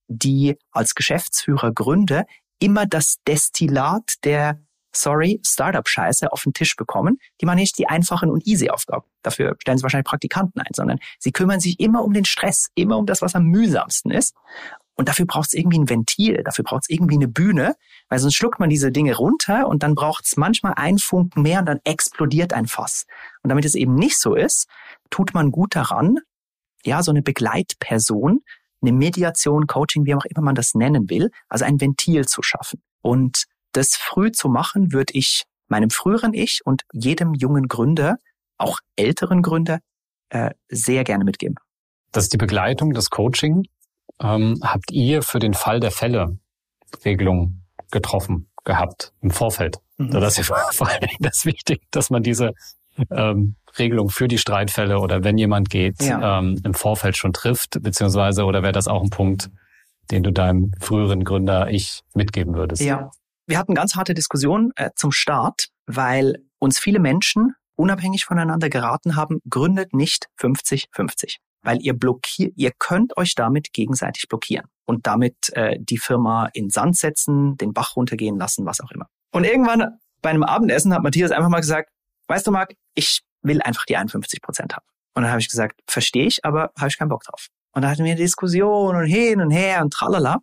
die als Geschäftsführer, Gründer immer das Destillat der, sorry, Startup-Scheiße auf den Tisch bekommen. Die machen nicht die einfachen und easy Aufgaben. Dafür stellen sie wahrscheinlich Praktikanten ein, sondern sie kümmern sich immer um den Stress, immer um das, was am mühsamsten ist. Und dafür braucht es irgendwie ein Ventil, dafür braucht es irgendwie eine Bühne, weil sonst schluckt man diese Dinge runter und dann braucht es manchmal einen Funken mehr und dann explodiert ein Fass. Und damit es eben nicht so ist, tut man gut daran, ja, so eine Begleitperson, eine Mediation, Coaching, wie auch immer man das nennen will, also ein Ventil zu schaffen. Und das früh zu machen, würde ich meinem früheren Ich und jedem jungen Gründer, auch älteren Gründer, äh, sehr gerne mitgeben. Das ist die Begleitung, das Coaching. Ähm, habt ihr für den Fall der Fälle Regelungen getroffen gehabt im Vorfeld? Mhm. Das ist ja vor allem das wichtig, dass man diese ähm, Regelung für die Streitfälle oder wenn jemand geht, ja. ähm, im Vorfeld schon trifft, beziehungsweise oder wäre das auch ein Punkt, den du deinem früheren Gründer Ich mitgeben würdest? Ja, wir hatten ganz harte Diskussionen äh, zum Start, weil uns viele Menschen unabhängig voneinander geraten haben, gründet nicht fünfzig fünfzig. Weil ihr blockiert, ihr könnt euch damit gegenseitig blockieren und damit äh, die Firma in Sand setzen, den Bach runtergehen lassen, was auch immer. Und irgendwann bei einem Abendessen hat Matthias einfach mal gesagt, weißt du, Marc, ich will einfach die einundfünfzig Prozent haben. Und dann habe ich gesagt, verstehe ich, aber habe ich keinen Bock drauf. Und da hatten wir eine Diskussion und hin und her und tralala.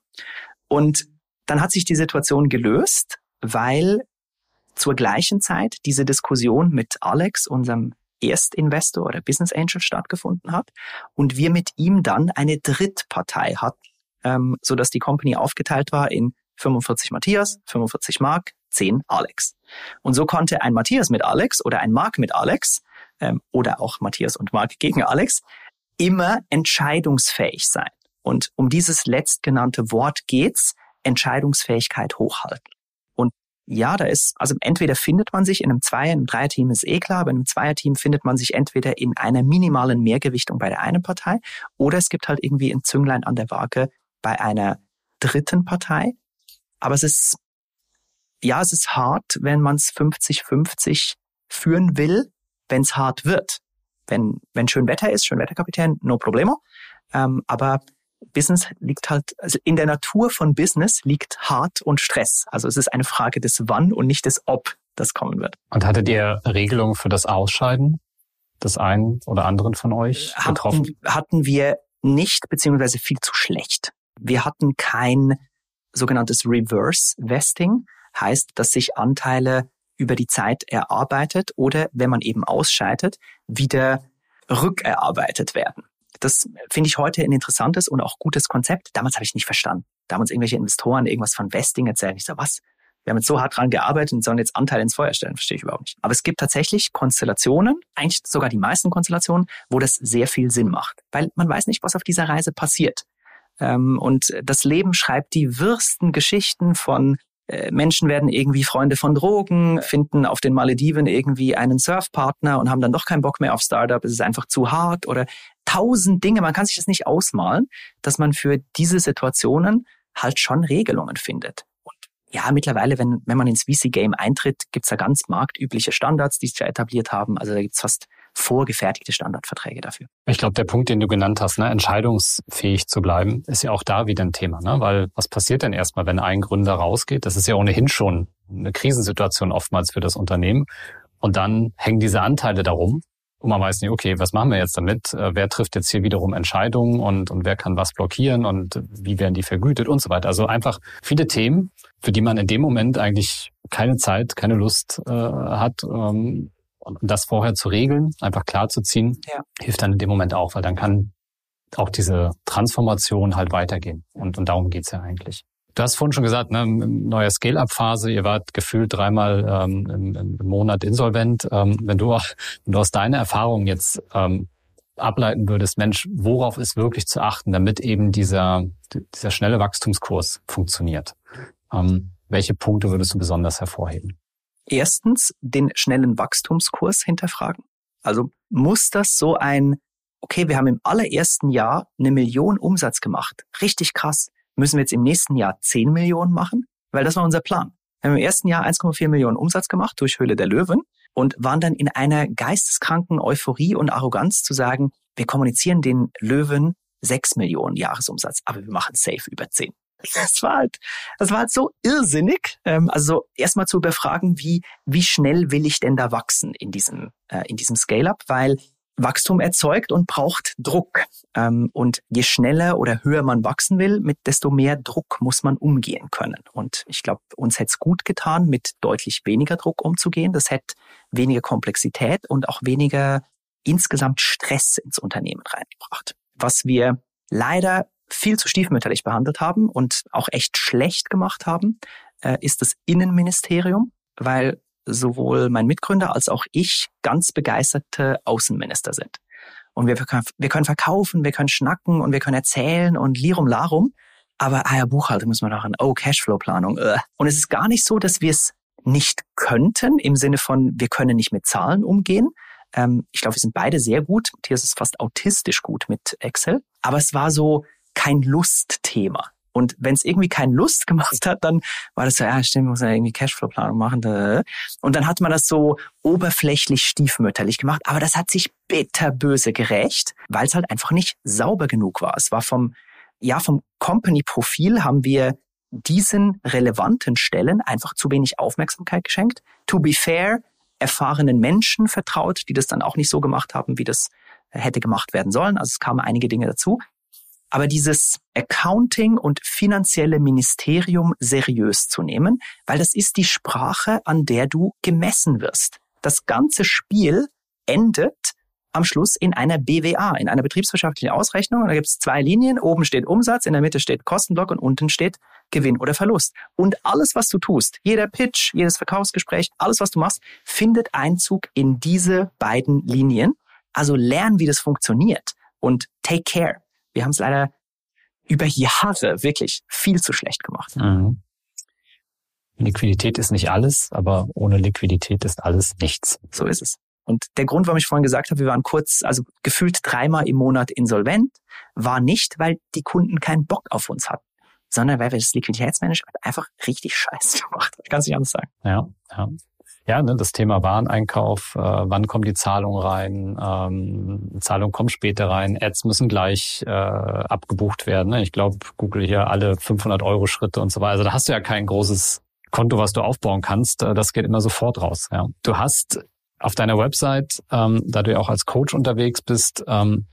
Und dann hat sich die Situation gelöst, weil zur gleichen Zeit diese Diskussion mit Alex, unserem Erstinvestor oder Business Angel stattgefunden hat und wir mit ihm dann eine Drittpartei hatten, ähm, sodass die Company aufgeteilt war in fünfundvierzig Matthias, fünfundvierzig Mark, zehn Alex. Und so konnte ein Matthias mit Alex oder ein Mark mit Alex ähm, oder auch Matthias und Mark gegen Alex immer entscheidungsfähig sein. Und um dieses letztgenannte Wort geht's, Entscheidungsfähigkeit hochhalten. Und ja, da ist, also entweder findet man sich in einem Zweier-, einem Dreier-Team ist eh klar, aber in einem Zweierteam findet man sich entweder in einer minimalen Mehrgewichtung bei der einen Partei oder es gibt halt irgendwie ein Zünglein an der Waage bei einer dritten Partei. Aber es ist, ja, es ist hart, wenn man es fünfzig fünfzig führen will, wenn es hart wird. Wenn, wenn schön Wetter ist, Schönwetterkapitän, no problemo. Ähm, aber Business liegt halt, also in der Natur von Business liegt Hart und Stress. Also es ist eine Frage des Wann und nicht des Ob das kommen wird. Und hattet ihr Regelungen für das Ausscheiden des einen oder anderen von euch betroffen? Hatten, hatten wir nicht, beziehungsweise viel zu schlecht. Wir hatten kein sogenanntes Reverse Vesting, heißt, dass sich Anteile über die Zeit erarbeitet oder, wenn man eben ausscheidet, wieder rückerarbeitet werden. Das finde ich heute ein interessantes und auch gutes Konzept. Damals habe ich nicht verstanden. Da haben uns irgendwelche Investoren irgendwas von Vesting erzählt. Ich so, was? Wir haben jetzt so hart dran gearbeitet und sollen jetzt Anteile ins Feuer stellen. Verstehe ich überhaupt nicht. Aber es gibt tatsächlich Konstellationen, eigentlich sogar die meisten Konstellationen, wo das sehr viel Sinn macht. Weil man weiß nicht, was auf dieser Reise passiert. Und das Leben schreibt die wirsten Geschichten von Menschen werden irgendwie Freunde von Drogen, finden auf den Malediven irgendwie einen Surfpartner und haben dann doch keinen Bock mehr auf Startup. Es ist einfach zu hart oder tausend Dinge. Man kann sich das nicht ausmalen, dass man für diese Situationen halt schon Regelungen findet. Und ja, mittlerweile, wenn wenn man ins V C-Game eintritt, gibt's da ganz marktübliche Standards, die sich da etabliert haben. Also da gibt's fast vorgefertigte Standardverträge dafür. Ich glaube, der Punkt, den du genannt hast, ne, entscheidungsfähig zu bleiben, ist ja auch da wieder ein Thema, ne? Weil was passiert denn erstmal, wenn ein Gründer rausgeht? Das ist ja ohnehin schon eine Krisensituation oftmals für das Unternehmen. Und dann hängen diese Anteile darum und man weiß nicht, okay, was machen wir jetzt damit? Wer trifft jetzt hier wiederum Entscheidungen und, und wer kann was blockieren und wie werden die vergütet und so weiter. Also einfach viele Themen, für die man in dem Moment eigentlich keine Zeit, keine Lust äh, hat, ähm, und das vorher zu regeln, einfach klar zu ziehen, ja, hilft dann in dem Moment auch, weil dann kann auch diese Transformation halt weitergehen. Und, und darum geht's ja eigentlich. Du hast vorhin schon gesagt, ne, neue Scale-Up-Phase, ihr wart gefühlt dreimal ähm, im, im Monat insolvent. Ähm, wenn du auch, wenn du aus deiner Erfahrung jetzt ähm, ableiten würdest, Mensch, worauf ist wirklich zu achten, damit eben dieser, dieser schnelle Wachstumskurs funktioniert? Ähm, welche Punkte würdest du besonders hervorheben? Erstens, den schnellen Wachstumskurs hinterfragen. Also muss das so ein, okay, wir haben im allerersten Jahr eine Million Umsatz gemacht. Richtig krass. Müssen wir jetzt im nächsten Jahr zehn Millionen machen? Weil das war unser Plan. Wir haben im ersten Jahr eins Komma vier Millionen Umsatz gemacht durch Höhle der Löwen und waren dann in einer geisteskranken Euphorie und Arroganz zu sagen, wir kommunizieren den Löwen sechs Millionen Jahresumsatz, aber wir machen safe über zehn. Das war halt, das war halt so irrsinnig. Ähm, also erstmal zu überfragen, wie, wie schnell will ich denn da wachsen in diesem, äh, in diesem Scale-Up, weil Wachstum erzeugt und braucht Druck. Ähm, und je schneller oder höher man wachsen will, mit desto mehr Druck muss man umgehen können. Und ich glaube, uns hätte es gut getan, mit deutlich weniger Druck umzugehen. Das hätte weniger Komplexität und auch weniger insgesamt Stress ins Unternehmen reingebracht. Was wir leider viel zu stiefmütterlich behandelt haben und auch echt schlecht gemacht haben, äh, ist das Innenministerium, weil sowohl mein Mitgründer als auch ich ganz begeisterte Außenminister sind. Und wir, wir können verkaufen, wir können schnacken und wir können erzählen und lirum larum, aber ah ja, Buchhaltung müssen wir machen, oh, Cashflow-Planung. Äh. Und es ist gar nicht so, dass wir es nicht könnten, im Sinne von, wir können nicht mit Zahlen umgehen. Ähm, ich glaube, wir sind beide sehr gut. Matthias ist fast autistisch gut mit Excel. Aber es war so kein Lustthema. Und wenn es irgendwie keine Lust gemacht hat, dann war das so, ja, stimmt, muss ja irgendwie Cashflow-Planung machen. Und dann hat man das so oberflächlich stiefmütterlich gemacht. Aber das hat sich bitterböse gerächt, weil es halt einfach nicht sauber genug war. Es war vom, ja, vom Company-Profil haben wir diesen relevanten Stellen einfach zu wenig Aufmerksamkeit geschenkt. To be fair, erfahrenen Menschen vertraut, die das dann auch nicht so gemacht haben, wie das hätte gemacht werden sollen. Also es kamen einige Dinge dazu. Aber dieses Accounting und finanzielle Ministerium seriös zu nehmen, weil das ist die Sprache, an der du gemessen wirst. Das ganze Spiel endet am Schluss in einer B W A, in einer betriebswirtschaftlichen Ausrechnung. Und da gibt es zwei Linien. Oben steht Umsatz, in der Mitte steht Kostenblock und unten steht Gewinn oder Verlust. Und alles, was du tust, jeder Pitch, jedes Verkaufsgespräch, alles, was du machst, findet Einzug in diese beiden Linien. Also lern, wie das funktioniert und take care. Wir haben es leider über Jahre wirklich viel zu schlecht gemacht. Mhm. Liquidität ist nicht alles, aber ohne Liquidität ist alles nichts. So ist es. Und der Grund, warum ich vorhin gesagt habe, wir waren kurz, also gefühlt dreimal im Monat insolvent, war nicht, weil die Kunden keinen Bock auf uns hatten, sondern weil wir das Liquiditätsmanagement einfach richtig scheiße gemacht haben. Ich kann es nicht anders sagen. Ja, ja. Ja, ne, das Thema Wareneinkauf, äh, wann kommen die Zahlungen rein, ähm, Zahlungen kommen später rein, Ads müssen gleich äh, abgebucht werden. Ne? Ich glaube, Google hier alle fünfhundert Euro Schritte und so weiter. Also da hast du ja kein großes Konto, was du aufbauen kannst. Das geht immer sofort raus. Ja. Du hast auf deiner Website, ähm, da du ja auch als Coach unterwegs bist, ähm,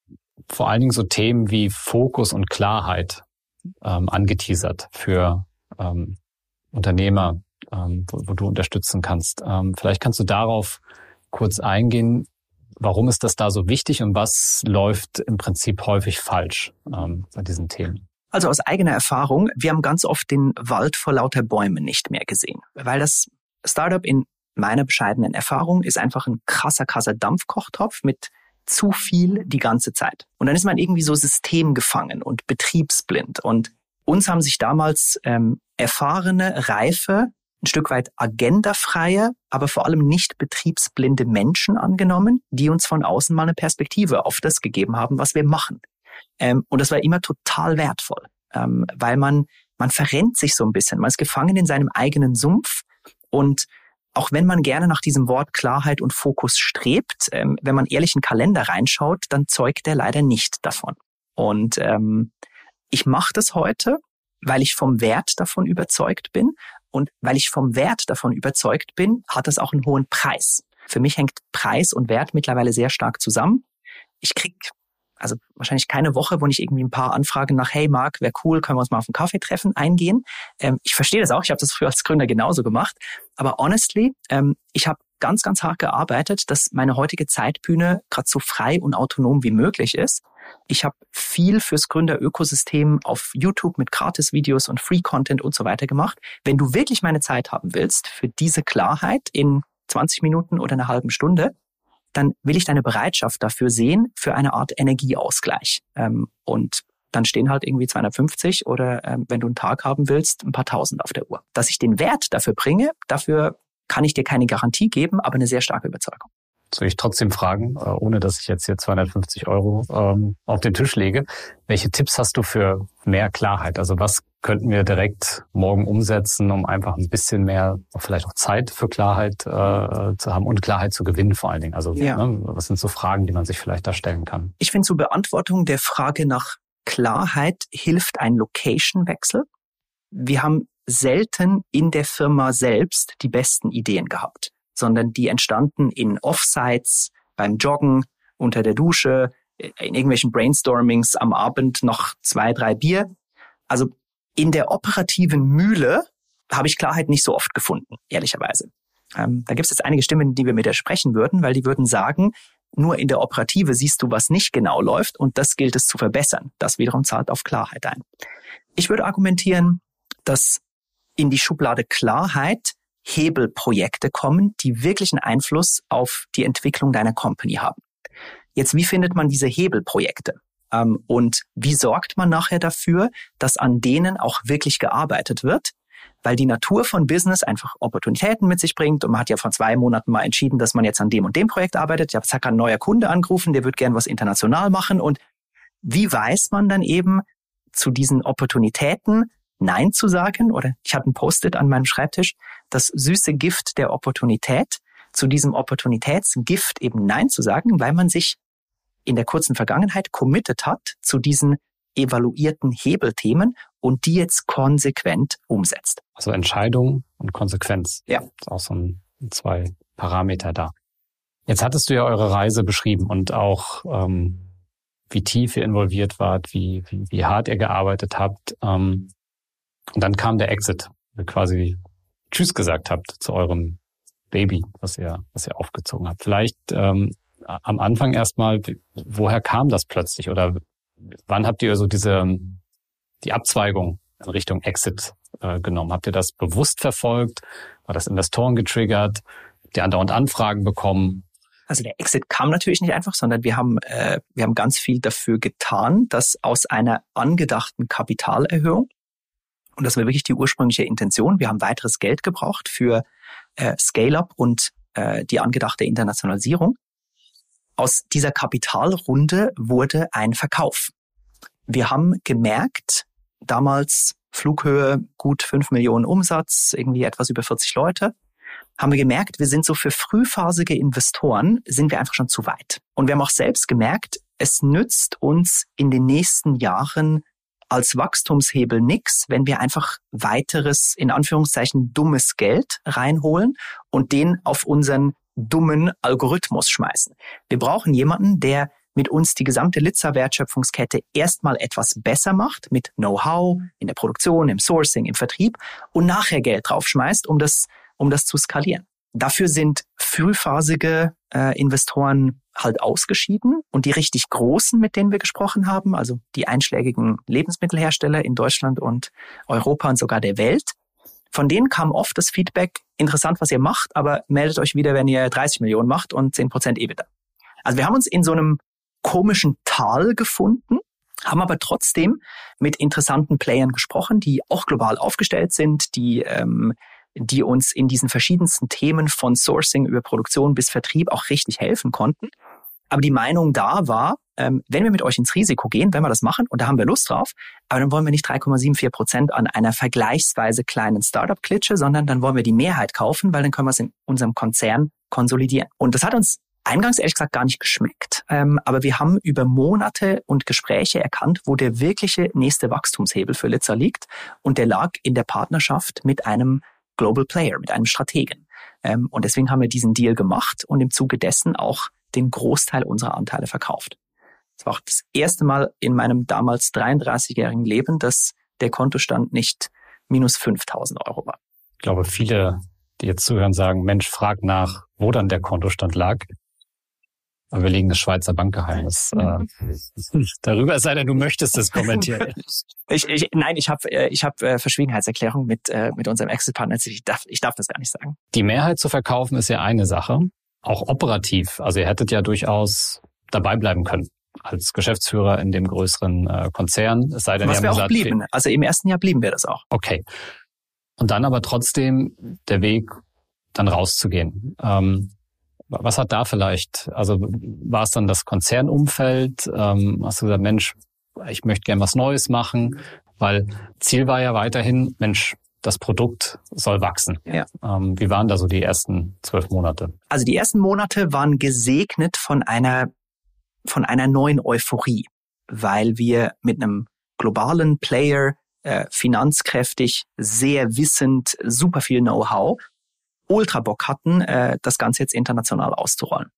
vor allen Dingen so Themen wie Fokus und Klarheit ähm, angeteasert für ähm, Unternehmer, ähm, wo, wo du unterstützen kannst. Ähm, vielleicht kannst du darauf kurz eingehen, warum ist das da so wichtig und was läuft im Prinzip häufig falsch ähm, bei diesen Themen? Also aus eigener Erfahrung, wir haben ganz oft den Wald vor lauter Bäumen nicht mehr gesehen, weil das Startup in meiner bescheidenen Erfahrung ist einfach ein krasser, krasser Dampfkochtopf mit zu viel die ganze Zeit. Und dann ist man irgendwie so systemgefangen und betriebsblind. Und uns haben sich damals ähm, erfahrene, reife, ein Stück weit agendafreie, aber vor allem nicht betriebsblinde Menschen angenommen, die uns von außen mal eine Perspektive auf das gegeben haben, was wir machen. Ähm, und das war immer total wertvoll, ähm, weil man man verrennt sich so ein bisschen. Man ist gefangen in seinem eigenen Sumpf und auch wenn man gerne nach diesem Wort Klarheit und Fokus strebt, ähm, wenn man ehrlich in den Kalender reinschaut, dann zeugt der leider nicht davon. Und ähm, ich mache das heute, weil ich vom Wert davon überzeugt bin. Und weil ich vom Wert davon überzeugt bin, hat das auch einen hohen Preis. Für mich hängt Preis und Wert mittlerweile sehr stark zusammen. Ich krieg also wahrscheinlich keine Woche, wo nicht irgendwie ein paar Anfragen nach, hey Marc, wäre cool, können wir uns mal auf einen Kaffee treffen, eingehen. Ähm, ich verstehe das auch, ich habe das früher als Gründer genauso gemacht. Aber honestly, ähm, ich habe ganz, ganz hart gearbeitet, dass meine heutige Zeitbühne gerade so frei und autonom wie möglich ist. Ich habe viel fürs Gründerökosystem auf YouTube mit Gratis-Videos und Free-Content und so weiter gemacht. Wenn du wirklich meine Zeit haben willst für diese Klarheit in zwanzig Minuten oder einer halben Stunde, dann will ich deine Bereitschaft dafür sehen, für eine Art Energieausgleich. Ähm, und dann stehen halt irgendwie zweihundertfünfzig oder ähm, wenn du einen Tag haben willst, ein paar Tausend auf der Uhr. Dass ich den Wert dafür bringe, dafür kann ich dir keine Garantie geben, aber eine sehr starke Überzeugung. Soll ich trotzdem fragen, ohne dass ich jetzt hier zweihundertfünfzig Euro ähm, auf den Tisch lege, welche Tipps hast du für mehr Klarheit? Also was könnten wir direkt morgen umsetzen, um einfach ein bisschen mehr, vielleicht auch Zeit für Klarheit äh, zu haben und Klarheit zu gewinnen vor allen Dingen? Also ja. ne, was sind so Fragen, die man sich vielleicht da stellen kann? Ich finde, zur Beantwortung der Frage nach Klarheit hilft ein Location-Wechsel. Wir haben selten in der Firma selbst die besten Ideen gehabt, sondern die entstanden in Offsites, beim Joggen, unter der Dusche, in irgendwelchen Brainstormings am Abend noch zwei, drei Bier. Also in der operativen Mühle habe ich Klarheit nicht so oft gefunden, ehrlicherweise. Ähm, da gibt es jetzt einige Stimmen, die wir widersprechen würden, weil die würden sagen, nur in der Operative siehst du, was nicht genau läuft und das gilt es zu verbessern. Das wiederum zahlt auf Klarheit ein. Ich würde argumentieren, dass in die Schublade Klarheit Hebelprojekte kommen, die wirklich einen Einfluss auf die Entwicklung deiner Company haben. Jetzt, wie findet man diese Hebelprojekte? Ähm, und wie sorgt man nachher dafür, dass an denen auch wirklich gearbeitet wird? Weil die Natur von Business einfach Opportunitäten mit sich bringt. Und man hat ja vor zwei Monaten mal entschieden, dass man jetzt an dem und dem Projekt arbeitet. Ich habe zack, ein neuer Kunde angerufen, der wird gern was international machen. Und wie weiß man dann eben zu diesen Opportunitäten Nein zu sagen? Oder ich hatte ein Post-it an meinem Schreibtisch, das süße Gift der Opportunität, zu diesem Opportunitätsgift eben Nein zu sagen, weil man sich in der kurzen Vergangenheit committed hat zu diesen evaluierten Hebelthemen und die jetzt konsequent umsetzt. Also Entscheidung und Konsequenz. Ja. Das ist auch so ein, zwei Parameter da. Jetzt hattest du ja eure Reise beschrieben und auch ähm, wie tief ihr involviert wart, wie, wie, wie hart ihr gearbeitet habt. Ähm, und dann kam der Exit, wo ihr quasi Tschüss gesagt habt zu eurem Baby, was ihr, was ihr aufgezogen habt. Vielleicht ähm, am Anfang erstmal, woher kam das plötzlich? Oder wann habt ihr so diese die Abzweigung in Richtung Exit äh, genommen? Habt ihr das bewusst verfolgt? War das Investoren getriggert? Habt ihr andauernd Anfragen bekommen? Also der Exit kam natürlich nicht einfach, sondern wir haben äh, wir haben ganz viel dafür getan, dass aus einer angedachten Kapitalerhöhung, und das war wirklich die ursprüngliche Intention, wir haben weiteres Geld gebraucht für äh, Scale-up und äh, die angedachte Internationalisierung. Aus dieser Kapitalrunde wurde ein Verkauf. Wir haben gemerkt, damals Flughöhe, gut fünf Millionen Umsatz, irgendwie etwas über vierzig Leute, haben wir gemerkt, wir sind so für frühphasige Investoren, sind wir einfach schon zu weit. Und wir haben auch selbst gemerkt, es nützt uns in den nächsten Jahren als Wachstumshebel nix, wenn wir einfach weiteres, in Anführungszeichen, dummes Geld reinholen und den auf unseren dummen Algorithmus schmeißen. Wir brauchen jemanden, der mit uns die gesamte Litza-Wertschöpfungskette erstmal etwas besser macht, mit Know-how, in der Produktion, im Sourcing, im Vertrieb und nachher Geld draufschmeißt, um das, um das zu skalieren. Dafür sind frühphasige äh, Investoren halt ausgeschieden und die richtig großen, mit denen wir gesprochen haben, also die einschlägigen Lebensmittelhersteller in Deutschland und Europa und sogar der Welt, von denen kam oft das Feedback, interessant, was ihr macht, aber meldet euch wieder, wenn ihr dreißig Millionen macht und zehn Prozent EBITDA. Also wir haben uns in so einem komischen Tal gefunden, haben aber trotzdem mit interessanten Playern gesprochen, die auch global aufgestellt sind, die ähm, die uns in diesen verschiedensten Themen von Sourcing über Produktion bis Vertrieb auch richtig helfen konnten. Aber die Meinung da war, ähm, wenn wir mit euch ins Risiko gehen, wenn wir das machen, und da haben wir Lust drauf, aber dann wollen wir nicht drei Komma vierundsiebzig Prozent an einer vergleichsweise kleinen Startup-Klitsche, sondern dann wollen wir die Mehrheit kaufen, weil dann können wir es in unserem Konzern konsolidieren. Und das hat uns eingangs ehrlich gesagt gar nicht geschmeckt. Ähm, aber wir haben über Monate und Gespräche erkannt, wo der wirkliche nächste Wachstumshebel für Litza liegt. Und der lag in der Partnerschaft mit einem Global Player, mit einem Strategen. Ähm, und deswegen haben wir diesen Deal gemacht und im Zuge dessen auch den Großteil unserer Anteile verkauft. Das war auch das erste Mal in meinem damals dreiunddreißigjährigen Leben, dass der Kontostand nicht minus fünftausend Euro war. Ich glaube, viele, die jetzt zuhören, sagen, Mensch, frag nach, wo dann der Kontostand lag. Aber wir legen das Schweizer Bankgeheimnis äh, darüber, es sei denn, du möchtest es kommentieren. ich, ich, nein, ich habe ich hab, äh, Verschwiegenheitserklärung mit, äh, mit unserem Exit-Partner. Ich darf, ich darf das gar nicht sagen. Die Mehrheit zu verkaufen ist ja eine Sache, auch operativ. Also ihr hättet ja durchaus dabei bleiben können als Geschäftsführer in dem größeren äh, Konzern. Es sei denn, was wir auch gesagt, blieben. Also im ersten Jahr blieben wir das auch. Okay. Und dann aber trotzdem der Weg, dann rauszugehen. Ähm, Was hat da vielleicht, also war es dann das Konzernumfeld? Ähm, hast du gesagt, Mensch, ich möchte gern was Neues machen? Weil Ziel war ja weiterhin, Mensch, das Produkt soll wachsen. Ja. Ähm, wie waren da so die ersten zwölf Monate? Also die ersten Monate waren gesegnet von einer, von einer neuen Euphorie, weil wir mit einem globalen Player, äh, finanzkräftig, sehr wissend, super viel Know-how, ultra Bock hatten, äh, das Ganze jetzt international auszurollen.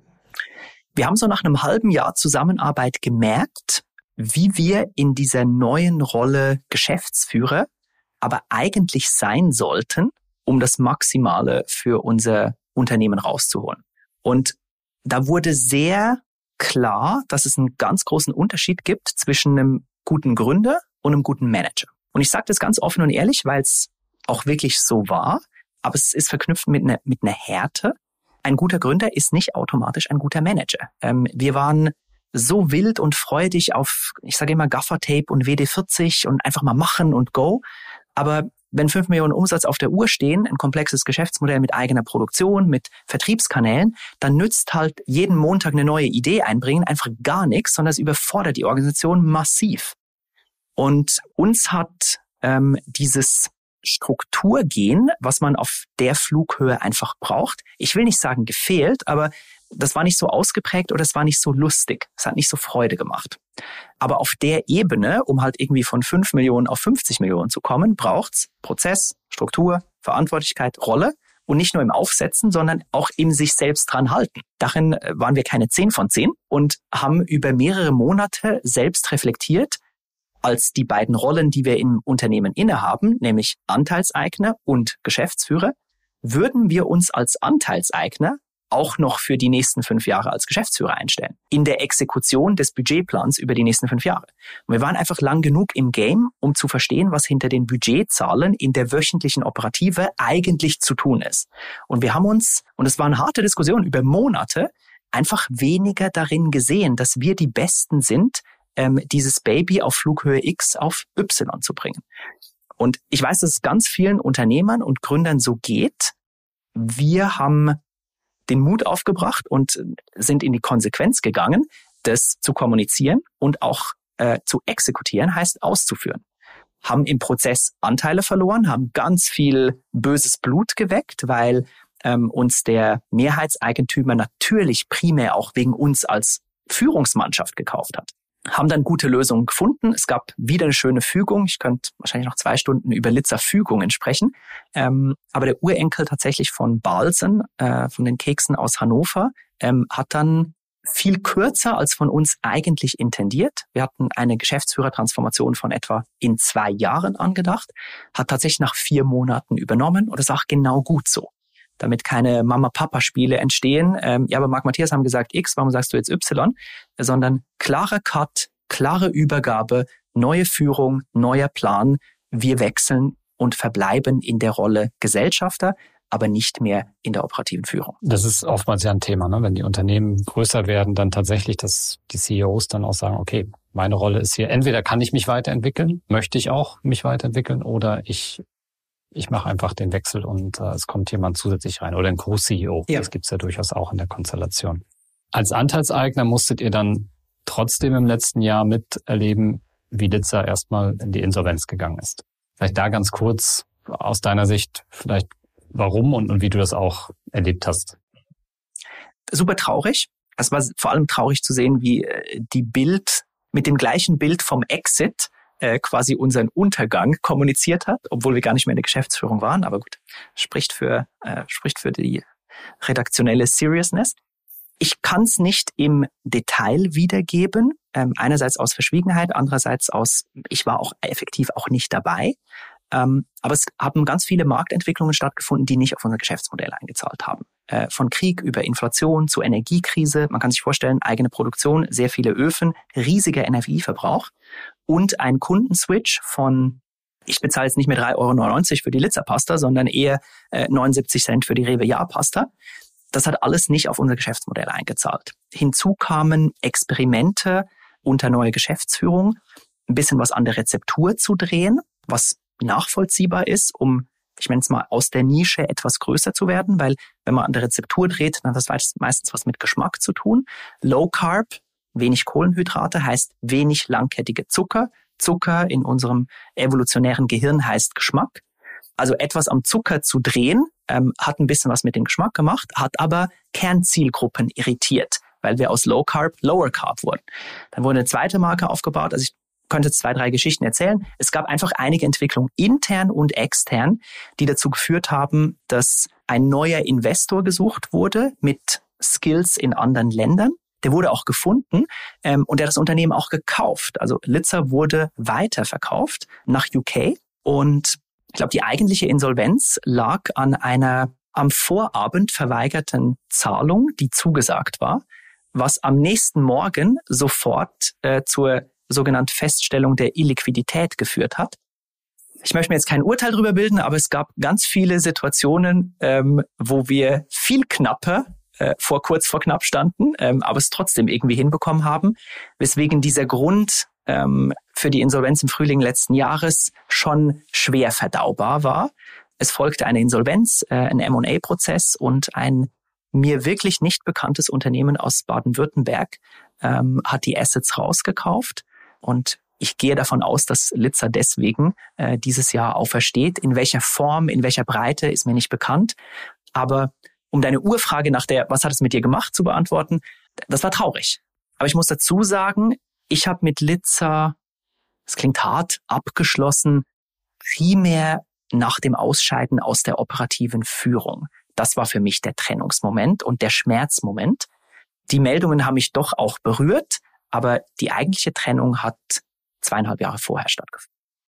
Wir haben so nach einem halben Jahr Zusammenarbeit gemerkt, wie wir in dieser neuen Rolle Geschäftsführer aber eigentlich sein sollten, um das Maximale für unser Unternehmen rauszuholen. Und da wurde sehr klar, dass es einen ganz großen Unterschied gibt zwischen einem guten Gründer und einem guten Manager. Und ich sage das ganz offen und ehrlich, weil es auch wirklich so war, aber es ist verknüpft mit einer mit einer Härte. Ein guter Gründer ist nicht automatisch ein guter Manager. Ähm, wir waren so wild und freudig auf, ich sage immer Gaffertape und W D vierzig und einfach mal machen und go. Aber wenn fünf Millionen Umsatz auf der Uhr stehen, ein komplexes Geschäftsmodell mit eigener Produktion, mit Vertriebskanälen, dann nützt halt jeden Montag eine neue Idee einbringen einfach gar nichts, sondern es überfordert die Organisation massiv. Und uns hat ähm, dieses Strukturgehen, was man auf der Flughöhe einfach braucht, ich will nicht sagen gefehlt, aber das war nicht so ausgeprägt oder es war nicht so lustig. Es hat nicht so Freude gemacht. Aber auf der Ebene, um halt irgendwie von fünf Millionen auf fünfzig Millionen zu kommen, braucht's Prozess, Struktur, Verantwortlichkeit, Rolle und nicht nur im Aufsetzen, sondern auch im sich selbst dran halten. Darin waren wir keine zehn von zehn und haben über mehrere Monate selbst reflektiert, als die beiden Rollen, die wir im Unternehmen innehaben, nämlich Anteilseigner und Geschäftsführer, würden wir uns als Anteilseigner auch noch für die nächsten fünf Jahre als Geschäftsführer einstellen, in der Exekution des Budgetplans über die nächsten fünf Jahre. Und wir waren einfach lang genug im Game, um zu verstehen, was hinter den Budgetzahlen in der wöchentlichen Operative eigentlich zu tun ist. Und wir haben uns, und es war eine harte Diskussion über Monate, einfach weniger darin gesehen, dass wir die Besten sind, ähm, dieses Baby auf Flughöhe X auf Y zu bringen. Und ich weiß, dass es ganz vielen Unternehmern und Gründern so geht. Wir haben den Mut aufgebracht und sind in die Konsequenz gegangen, das zu kommunizieren und auch äh, zu exekutieren, heißt auszuführen. Haben im Prozess Anteile verloren, haben ganz viel böses Blut geweckt, weil ähm, uns der Mehrheitseigentümer natürlich primär auch wegen uns als Führungsmannschaft gekauft hat. Haben dann gute Lösungen gefunden. Es gab wieder eine schöne Fügung. Ich könnte wahrscheinlich noch zwei Stunden über Litzer Fügungen sprechen. Ähm, aber der Urenkel tatsächlich von Balsen, äh, von den Keksen aus Hannover, ähm, hat dann viel kürzer als von uns eigentlich intendiert. Wir hatten eine Geschäftsführertransformation von etwa in zwei Jahren angedacht, hat tatsächlich nach vier Monaten übernommen und das ist auch genau gut so, damit keine Mama-Papa-Spiele entstehen. Ähm, ja, aber Marc Matthias haben gesagt X, warum sagst du jetzt Y? Sondern klarer Cut, klare Übergabe, neue Führung, neuer Plan. Wir wechseln und verbleiben in der Rolle Gesellschafter, aber nicht mehr in der operativen Führung. Das ist oftmals ja ein Thema, ne? Wenn die Unternehmen größer werden, dann tatsächlich, dass die C E Os dann auch sagen, okay, meine Rolle ist hier, entweder kann ich mich weiterentwickeln, möchte ich auch mich weiterentwickeln, oder ich Ich mache einfach den Wechsel und äh, es kommt jemand zusätzlich rein oder ein Co-C E O. Ja. Das gibt's ja durchaus auch in der Konstellation. Als Anteilseigner musstet ihr dann trotzdem im letzten Jahr miterleben, wie Litzer erstmal in die Insolvenz gegangen ist. Vielleicht da ganz kurz aus deiner Sicht vielleicht warum und, und wie du das auch erlebt hast. Super traurig. Es war vor allem traurig zu sehen, wie die Bild mit dem gleichen Bild vom Exit quasi unseren Untergang kommuniziert hat, obwohl wir gar nicht mehr in der Geschäftsführung waren. Aber gut, spricht für äh, spricht für die redaktionelle Seriousness. Ich kann es nicht im Detail wiedergeben. Ähm, einerseits aus Verschwiegenheit, andererseits aus, ich war auch effektiv auch nicht dabei. Ähm, aber es haben ganz viele Marktentwicklungen stattgefunden, die nicht auf unser Geschäftsmodell eingezahlt haben. Äh, von Krieg über Inflation zu Energiekrise. Man kann sich vorstellen, eigene Produktion, sehr viele Öfen, riesiger Energieverbrauch. Und ein Kundenswitch von, ich bezahle jetzt nicht mehr drei Euro neunundneunzig für die Litzer-Pasta, sondern eher äh, neunundsiebzig Cent für die Rewe-Jahr-Pasta. Das hat alles nicht auf unser Geschäftsmodell eingezahlt. Hinzu kamen Experimente unter neue Geschäftsführung, ein bisschen was an der Rezeptur zu drehen, was nachvollziehbar ist, um, ich nenne es mal, aus der Nische etwas größer zu werden, weil wenn man an der Rezeptur dreht, dann hat das meistens was mit Geschmack zu tun. Low Carb, wenig Kohlenhydrate heißt wenig langkettige Zucker. Zucker in unserem evolutionären Gehirn heißt Geschmack. Also etwas am Zucker zu drehen, ähm, hat ein bisschen was mit dem Geschmack gemacht, hat aber Kernzielgruppen irritiert, weil wir aus Low Carb Lower Carb wurden. Dann wurde eine zweite Marke aufgebaut. Also ich könnte jetzt zwei, drei Geschichten erzählen. Es gab einfach einige Entwicklungen intern und extern, die dazu geführt haben, dass ein neuer Investor gesucht wurde mit Skills in anderen Ländern. Der wurde auch gefunden ähm, und der hat das Unternehmen auch gekauft. Also Litzer wurde weiterverkauft nach U K und ich glaube, die eigentliche Insolvenz lag an einer am Vorabend verweigerten Zahlung, die zugesagt war, was am nächsten Morgen sofort äh, zur sogenannten Feststellung der Illiquidität geführt hat. Ich möchte mir jetzt kein Urteil darüber bilden, aber es gab ganz viele Situationen, ähm, wo wir viel knapper äh, vor kurz vor knapp standen, ähm, aber es trotzdem irgendwie hinbekommen haben, weswegen dieser Grund ähm, für die Insolvenz im Frühling letzten Jahres schon schwer verdaubar war. Es folgte eine Insolvenz, äh, ein M und A-Prozess und ein mir wirklich nicht bekanntes Unternehmen aus Baden-Württemberg ähm, hat die Assets rausgekauft. Und ich gehe davon aus, dass Litzer deswegen äh, dieses Jahr aufersteht. In welcher Form, in welcher Breite, ist mir nicht bekannt. Aber um deine Urfrage nach der, was hat es mit dir gemacht, zu beantworten, das war traurig. Aber ich muss dazu sagen, ich habe mit Litzer, das klingt hart, abgeschlossen, primär nach dem Ausscheiden aus der operativen Führung. Das war für mich der Trennungsmoment und der Schmerzmoment. Die Meldungen haben mich doch auch berührt, aber die eigentliche Trennung hat zweieinhalb Jahre vorher stattgefunden.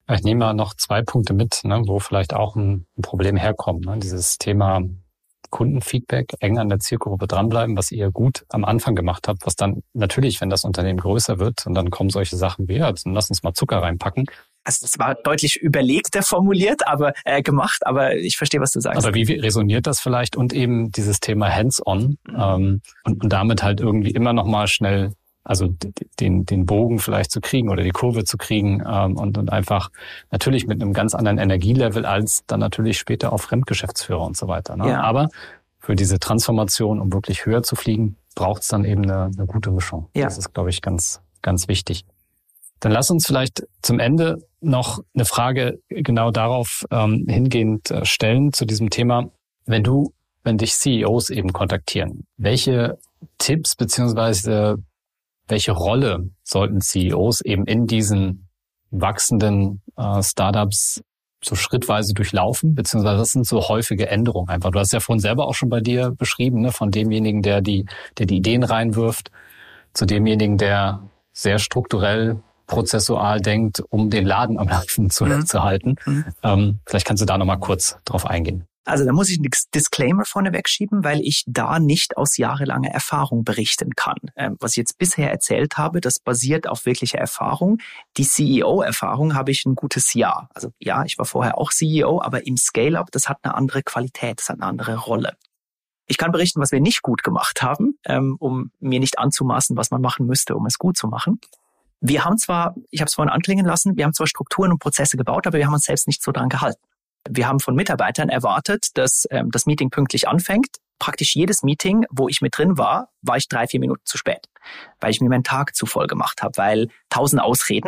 Ich nehme mal noch zwei Punkte mit, ne, wo vielleicht auch ein Problem herkommt. Ne? Dieses Thema Kundenfeedback, eng an der Zielgruppe dranbleiben, was ihr gut am Anfang gemacht habt, was dann natürlich, wenn das Unternehmen größer wird und dann kommen solche Sachen wie, ja, dann lass uns mal Zucker reinpacken. Also das war deutlich überlegter formuliert, aber äh, gemacht, aber ich verstehe, was du sagst. Aber wie resoniert das vielleicht? Und eben dieses Thema Hands-on mhm. ähm, und, und damit halt irgendwie immer noch mal schnell also den den Bogen vielleicht zu kriegen oder die Kurve zu kriegen ähm, und, und einfach natürlich mit einem ganz anderen Energielevel als dann natürlich später auch Fremdgeschäftsführer und so weiter. Ne? Ja. Aber für diese Transformation, um wirklich höher zu fliegen, braucht es dann eben eine, eine gute Mischung. Ja. Das ist, glaube ich, ganz ganz wichtig. Dann lass uns vielleicht zum Ende noch eine Frage genau darauf ähm, hingehend äh, stellen zu diesem Thema. Wenn du, wenn dich C E Os eben kontaktieren, welche Tipps beziehungsweise welche Rolle sollten C E Os eben in diesen wachsenden äh, Startups so schrittweise durchlaufen, beziehungsweise das sind so häufige Änderungen einfach. Du hast ja vorhin selber auch schon bei dir beschrieben, ne, von demjenigen, der die, der die Ideen reinwirft, zu demjenigen, der sehr strukturell, prozessual denkt, um den Laden am Laufen zu, mhm. zu halten. Mhm. Ähm, vielleicht kannst du da nochmal kurz drauf eingehen. Also da muss ich einen Disclaimer vorneweg schieben, weil ich da nicht aus jahrelanger Erfahrung berichten kann. Ähm, was ich jetzt bisher erzählt habe, das basiert auf wirklicher Erfahrung. Die C E O-Erfahrung habe ich ein gutes Jahr. Also ja, ich war vorher auch C E O, aber im Scale-Up, das hat eine andere Qualität, das hat eine andere Rolle. Ich kann berichten, was wir nicht gut gemacht haben, ähm, um mir nicht anzumaßen, was man machen müsste, um es gut zu machen. Wir haben zwar, ich habe es vorhin anklingen lassen, wir haben zwar Strukturen und Prozesse gebaut, aber wir haben uns selbst nicht so dran gehalten. Wir haben von Mitarbeitern erwartet, dass ähm, das Meeting pünktlich anfängt. Praktisch jedes Meeting, wo ich mit drin war, war ich drei, vier Minuten zu spät, weil ich mir meinen Tag zu voll gemacht habe, weil tausend Ausreden.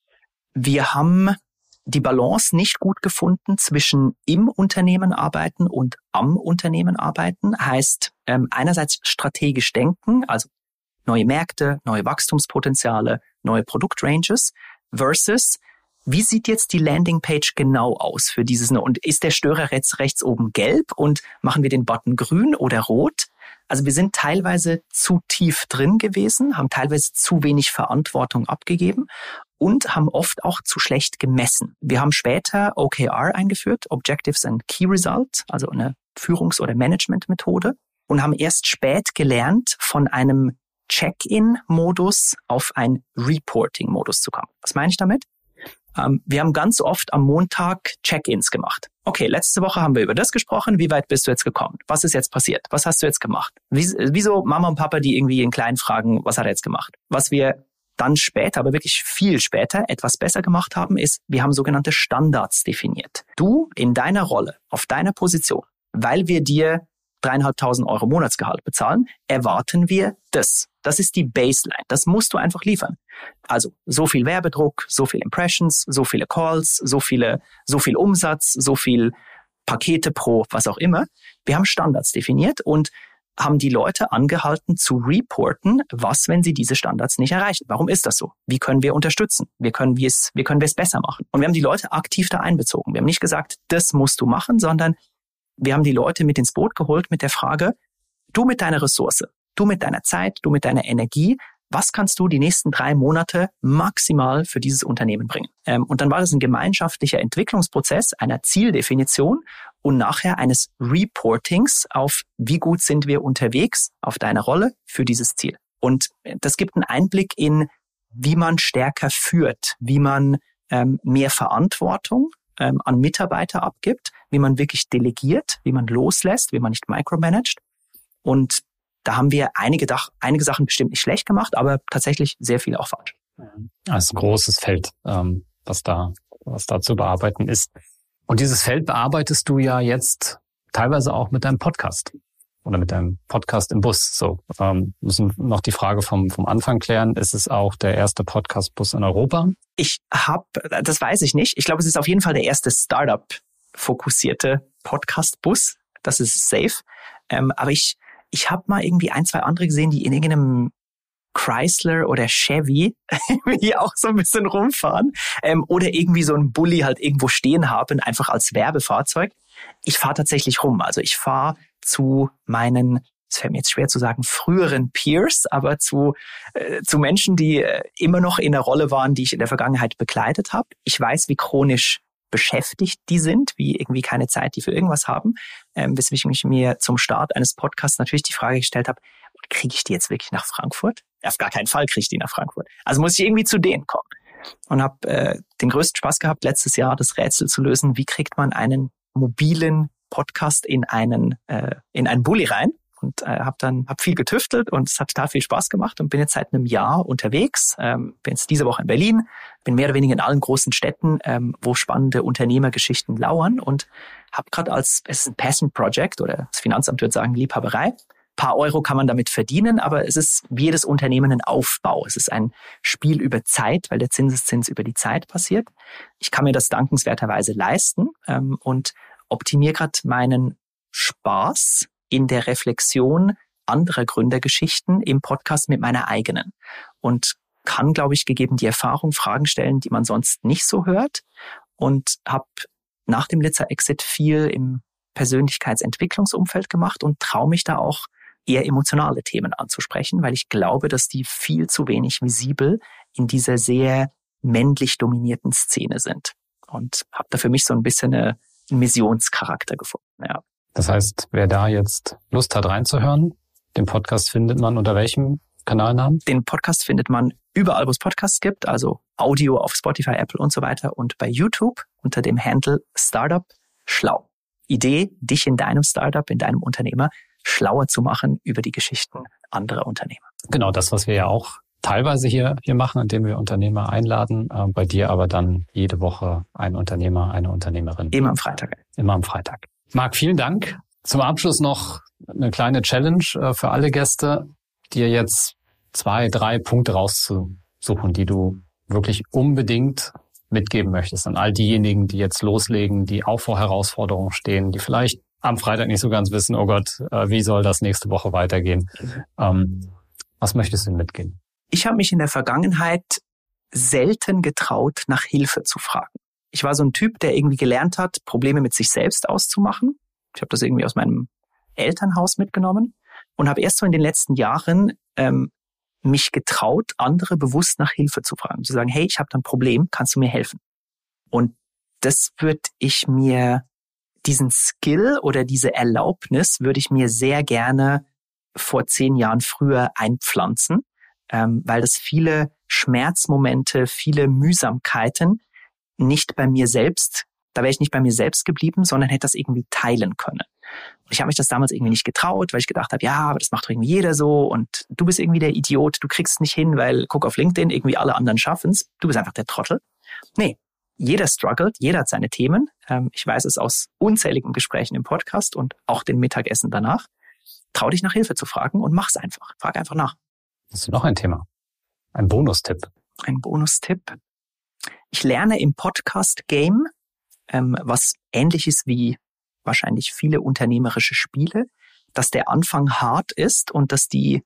Wir haben die Balance nicht gut gefunden zwischen im Unternehmen arbeiten und am Unternehmen arbeiten. Heißt ähm, einerseits strategisch denken, also neue Märkte, neue Wachstumspotenziale, neue Produktranges versus wie sieht jetzt die Landingpage genau aus für dieses? Und ist der Störer rechts, rechts oben gelb und machen wir den Button grün oder rot? Also wir sind teilweise zu tief drin gewesen, haben teilweise zu wenig Verantwortung abgegeben und haben oft auch zu schlecht gemessen. Wir haben später O K R eingeführt, Objectives and Key Result, also eine Führungs- oder Management-Methode und haben erst spät gelernt, von einem Check-in-Modus auf einen Reporting-Modus zu kommen. Was meine ich damit? Um, wir haben ganz oft am Montag Check-ins gemacht. Okay, letzte Woche haben wir über das gesprochen. Wie weit bist du jetzt gekommen? Was ist jetzt passiert? Was hast du jetzt gemacht? Wieso Mama und Papa, die irgendwie in kleinen fragen, was hat er jetzt gemacht? Was wir dann später, aber wirklich viel später, etwas besser gemacht haben, ist, wir haben sogenannte Standards definiert. Du in deiner Rolle, auf deiner Position, weil wir dir dreieinhalbtausend Euro Monatsgehalt bezahlen, erwarten wir das. Das ist die Baseline. Das musst du einfach liefern. Also so viel Werbedruck, so viel Impressions, so viele Calls, so viele, so viel Umsatz, so viel Pakete pro, was auch immer. Wir haben Standards definiert und haben die Leute angehalten zu reporten, was, wenn sie diese Standards nicht erreichen. Warum ist das so? Wie können wir unterstützen? Wie können wir es, wie können wir es besser machen? Und wir haben die Leute aktiv da einbezogen. Wir haben nicht gesagt, das musst du machen, sondern wir haben die Leute mit ins Boot geholt mit der Frage, du mit deiner Ressource, du mit deiner Zeit, du mit deiner Energie, was kannst du die nächsten drei Monate maximal für dieses Unternehmen bringen? Ähm, und dann war das ein gemeinschaftlicher Entwicklungsprozess einer Zieldefinition und nachher eines Reportings auf, wie gut sind wir unterwegs auf deiner Rolle für dieses Ziel. Und das gibt einen Einblick in, wie man stärker führt, wie man ähm, mehr Verantwortung ähm, an Mitarbeiter abgibt, wie man wirklich delegiert, wie man loslässt, wie man nicht micromanagt. Und da haben wir einige, einige Sachen bestimmt nicht schlecht gemacht, aber tatsächlich sehr viel auch falsch. Das ist ein großes Feld, ähm, was da, was da zu bearbeiten ist. Und dieses Feld bearbeitest du ja jetzt teilweise auch mit deinem Podcast oder mit deinem Podcast im Bus. So, ähm, müssen noch die Frage vom, vom Anfang klären. Ist es auch der erste Podcast-Bus in Europa? Ich habe, das weiß ich nicht. Ich glaube, es ist auf jeden Fall der erste Startup-fokussierte Podcast-Bus. Das ist safe. Ähm, aber ich, ich habe mal irgendwie ein, zwei andere gesehen, die in irgendeinem Chrysler oder Chevy die auch so ein bisschen rumfahren ähm, oder irgendwie so ein Bulli halt irgendwo stehen haben, einfach als Werbefahrzeug. Ich fahre tatsächlich rum. Also ich fahre zu meinen es fällt mir jetzt schwer zu sagen, früheren Peers, aber zu, äh, zu Menschen, die äh, immer noch in der Rolle waren, die ich in der Vergangenheit begleitet habe. Ich weiß, wie chronisch beschäftigt die sind, wie irgendwie keine Zeit, die für irgendwas haben, ähm, weswegen ich mir zum Start eines Podcasts natürlich die Frage gestellt habe, kriege ich die jetzt wirklich nach Frankfurt? Auf gar keinen Fall kriege ich die nach Frankfurt. Also muss ich irgendwie zu denen kommen. Und habe äh, den größten Spaß gehabt, letztes Jahr das Rätsel zu lösen, wie kriegt man einen mobilen Podcast in einen äh, in einen Bulli rein. Und äh, habe dann hab viel getüftelt und es hat total viel Spaß gemacht und bin jetzt seit einem Jahr unterwegs. Ähm, bin jetzt diese Woche in Berlin, bin mehr oder weniger in allen großen Städten, ähm, wo spannende Unternehmergeschichten lauern und habe gerade als, es ist ein Passion Project oder das Finanzamt würde sagen Liebhaberei. Ein paar Euro kann man damit verdienen, aber es ist wie jedes Unternehmen ein Aufbau. Es ist ein Spiel über Zeit, weil der Zinseszins über die Zeit passiert. Ich kann mir das dankenswerterweise leisten ähm, und optimiere gerade meinen Spaß in der Reflexion anderer Gründergeschichten im Podcast mit meiner eigenen. Und kann, glaube ich, gegeben die Erfahrung Fragen stellen, die man sonst nicht so hört. Und habe nach dem Litza-Exit viel im Persönlichkeitsentwicklungsumfeld gemacht und traue mich da auch eher emotionale Themen anzusprechen, weil ich glaube, dass die viel zu wenig visibel in dieser sehr männlich dominierten Szene sind. Und habe da für mich so ein bisschen eine, einen Missionscharakter gefunden, ja. Das heißt, wer da jetzt Lust hat reinzuhören, den Podcast findet man unter welchem Kanalnamen? Den Podcast findet man überall, wo es Podcasts gibt, also Audio auf Spotify, Apple und so weiter und bei YouTube unter dem Handle Startup Schlau. Idee, dich in deinem Startup, in deinem Unternehmer schlauer zu machen über die Geschichten anderer Unternehmer. Genau, das, was wir ja auch teilweise hier hier machen, indem wir Unternehmer einladen, äh, bei dir aber dann jede Woche ein Unternehmer, eine Unternehmerin. Immer am Freitag. Immer am Freitag. Marc, vielen Dank. Zum Abschluss noch eine kleine Challenge äh, für alle Gäste, dir jetzt zwei, drei Punkte rauszusuchen, die du wirklich unbedingt mitgeben möchtest an all diejenigen, die jetzt loslegen, die auch vor Herausforderungen stehen, die vielleicht am Freitag nicht so ganz wissen, oh Gott, äh, wie soll das nächste Woche weitergehen? Ähm, was möchtest du mitgeben? Ich habe mich in der Vergangenheit selten getraut, nach Hilfe zu fragen. Ich war so ein Typ, der irgendwie gelernt hat, Probleme mit sich selbst auszumachen. Ich habe das irgendwie aus meinem Elternhaus mitgenommen und habe erst so in den letzten Jahren ähm, mich getraut, andere bewusst nach Hilfe zu fragen. Zu sagen, hey, ich habe da ein Problem, kannst du mir helfen? Und das würde ich mir, diesen Skill oder diese Erlaubnis würde ich mir sehr gerne vor zehn Jahren früher einpflanzen, ähm, weil das viele Schmerzmomente, viele Mühsamkeiten nicht bei mir selbst, da wäre ich nicht bei mir selbst geblieben, sondern hätte das irgendwie teilen können. Und ich habe mich das damals irgendwie nicht getraut, weil ich gedacht habe, ja, aber das macht doch irgendwie jeder so und du bist irgendwie der Idiot, du kriegst es nicht hin, weil guck auf LinkedIn, irgendwie alle anderen schaffen es, du bist einfach der Trottel. Nee, jeder struggelt, jeder hat seine Themen. Ich weiß es aus unzähligen Gesprächen im Podcast und auch den Mittagessen danach. Trau dich nach Hilfe zu fragen und mach's einfach. Frag einfach nach. Hast du noch ein Thema? Ein Bonustipp? Ein Bonustipp? Ich lerne im Podcast-Game, ähm, was ähnlich ist wie wahrscheinlich viele unternehmerische Spiele, dass der Anfang hart ist und dass die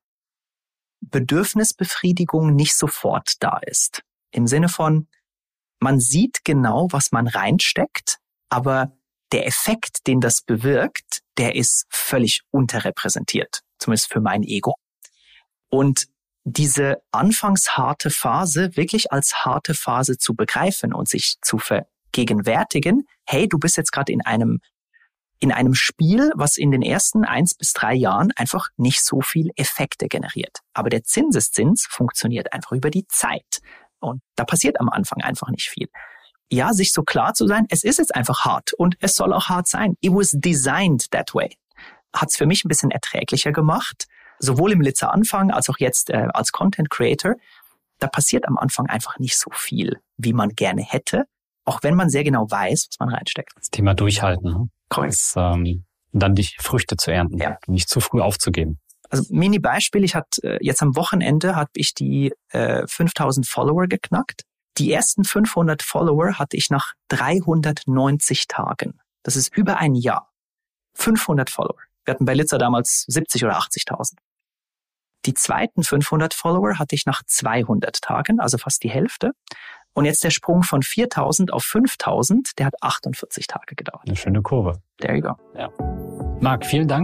Bedürfnisbefriedigung nicht sofort da ist. Im Sinne von, man sieht genau, was man reinsteckt, aber der Effekt, den das bewirkt, der ist völlig unterrepräsentiert, zumindest für mein Ego. Und diese anfangs harte Phase wirklich als harte Phase zu begreifen und sich zu vergegenwärtigen, hey, du bist jetzt gerade in einem in einem Spiel, was in den ersten eins bis drei Jahren einfach nicht so viel Effekte generiert. Aber der Zinseszins funktioniert einfach über die Zeit. Und da passiert am Anfang einfach nicht viel. Ja, sich so klar zu sein, es ist jetzt einfach hart und es soll auch hart sein. It was designed that way. Hat es für mich ein bisschen erträglicher gemacht, sowohl im Litza-Anfang als auch jetzt äh, als Content Creator. Da passiert am Anfang einfach nicht so viel, wie man gerne hätte, auch wenn man sehr genau weiß, was man reinsteckt. Das Thema Durchhalten, ne? Korrekt. Das, ähm, dann die Früchte zu ernten, ja. Nicht zu früh aufzugeben. Also Mini-Beispiel, ich hatte jetzt am Wochenende habe ich die äh, fünftausend Follower geknackt. Die ersten fünfhundert Follower hatte ich nach dreihundertneunzig Tagen. Das ist über ein Jahr. fünfhundert Follower. Wir hatten bei Litza damals siebzig oder achtzigtausend. Die zweiten fünfhundert Follower hatte ich nach zweihundert Tagen, also fast die Hälfte. Und jetzt der Sprung von viertausend auf fünftausend, der hat achtundvierzig Tage gedauert. Eine schöne Kurve. There you go. Ja. Marc, vielen Dank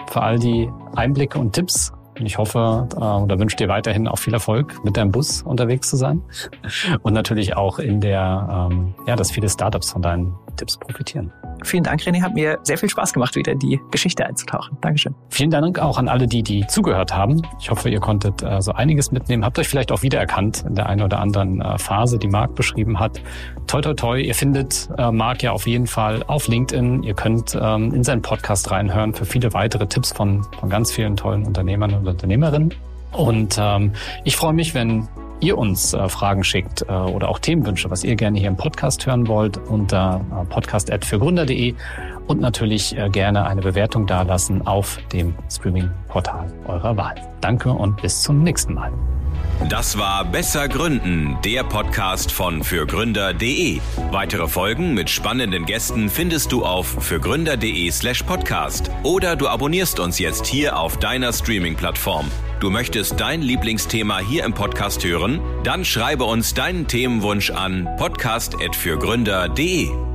für all die Einblicke und Tipps. Und ich hoffe äh, oder wünsche dir weiterhin auch viel Erfolg, mit deinem Bus unterwegs zu sein. Und natürlich auch in der, ähm, ja, dass viele Startups von deinen Tipps profitieren. Vielen Dank, René. Hat mir sehr viel Spaß gemacht, wieder in die Geschichte einzutauchen. Dankeschön. Vielen Dank auch an alle, die, die zugehört haben. Ich hoffe, ihr konntet äh, so einiges mitnehmen. Habt euch vielleicht auch wiedererkannt in der einen oder anderen äh, Phase, die Marc beschrieben hat. Toi, toi, toi. Ihr findet äh, Marc ja auf jeden Fall auf LinkedIn. Ihr könnt ähm, in seinen Podcast reinhören für viele weitere Tipps von, von ganz vielen tollen Unternehmern und Unternehmerinnen. Und ähm, ich freue mich, wenn ihr uns äh, Fragen schickt äh, oder auch Themenwünsche, was ihr gerne hier im Podcast hören wollt, unter äh, podcast at fürgründer punkt de und natürlich äh, gerne eine Bewertung dalassen auf dem Streaming-Portal eurer Wahl. Danke und bis zum nächsten Mal. Das war Besser Gründen, der Podcast von fürgründer punkt de. Weitere Folgen mit spannenden Gästen findest du auf fürgründer punkt de slash podcast oder du abonnierst uns jetzt hier auf deiner Streaming-Plattform. Du möchtest dein Lieblingsthema hier im Podcast hören? Dann schreibe uns deinen Themenwunsch an podcast at fürgründer punkt de.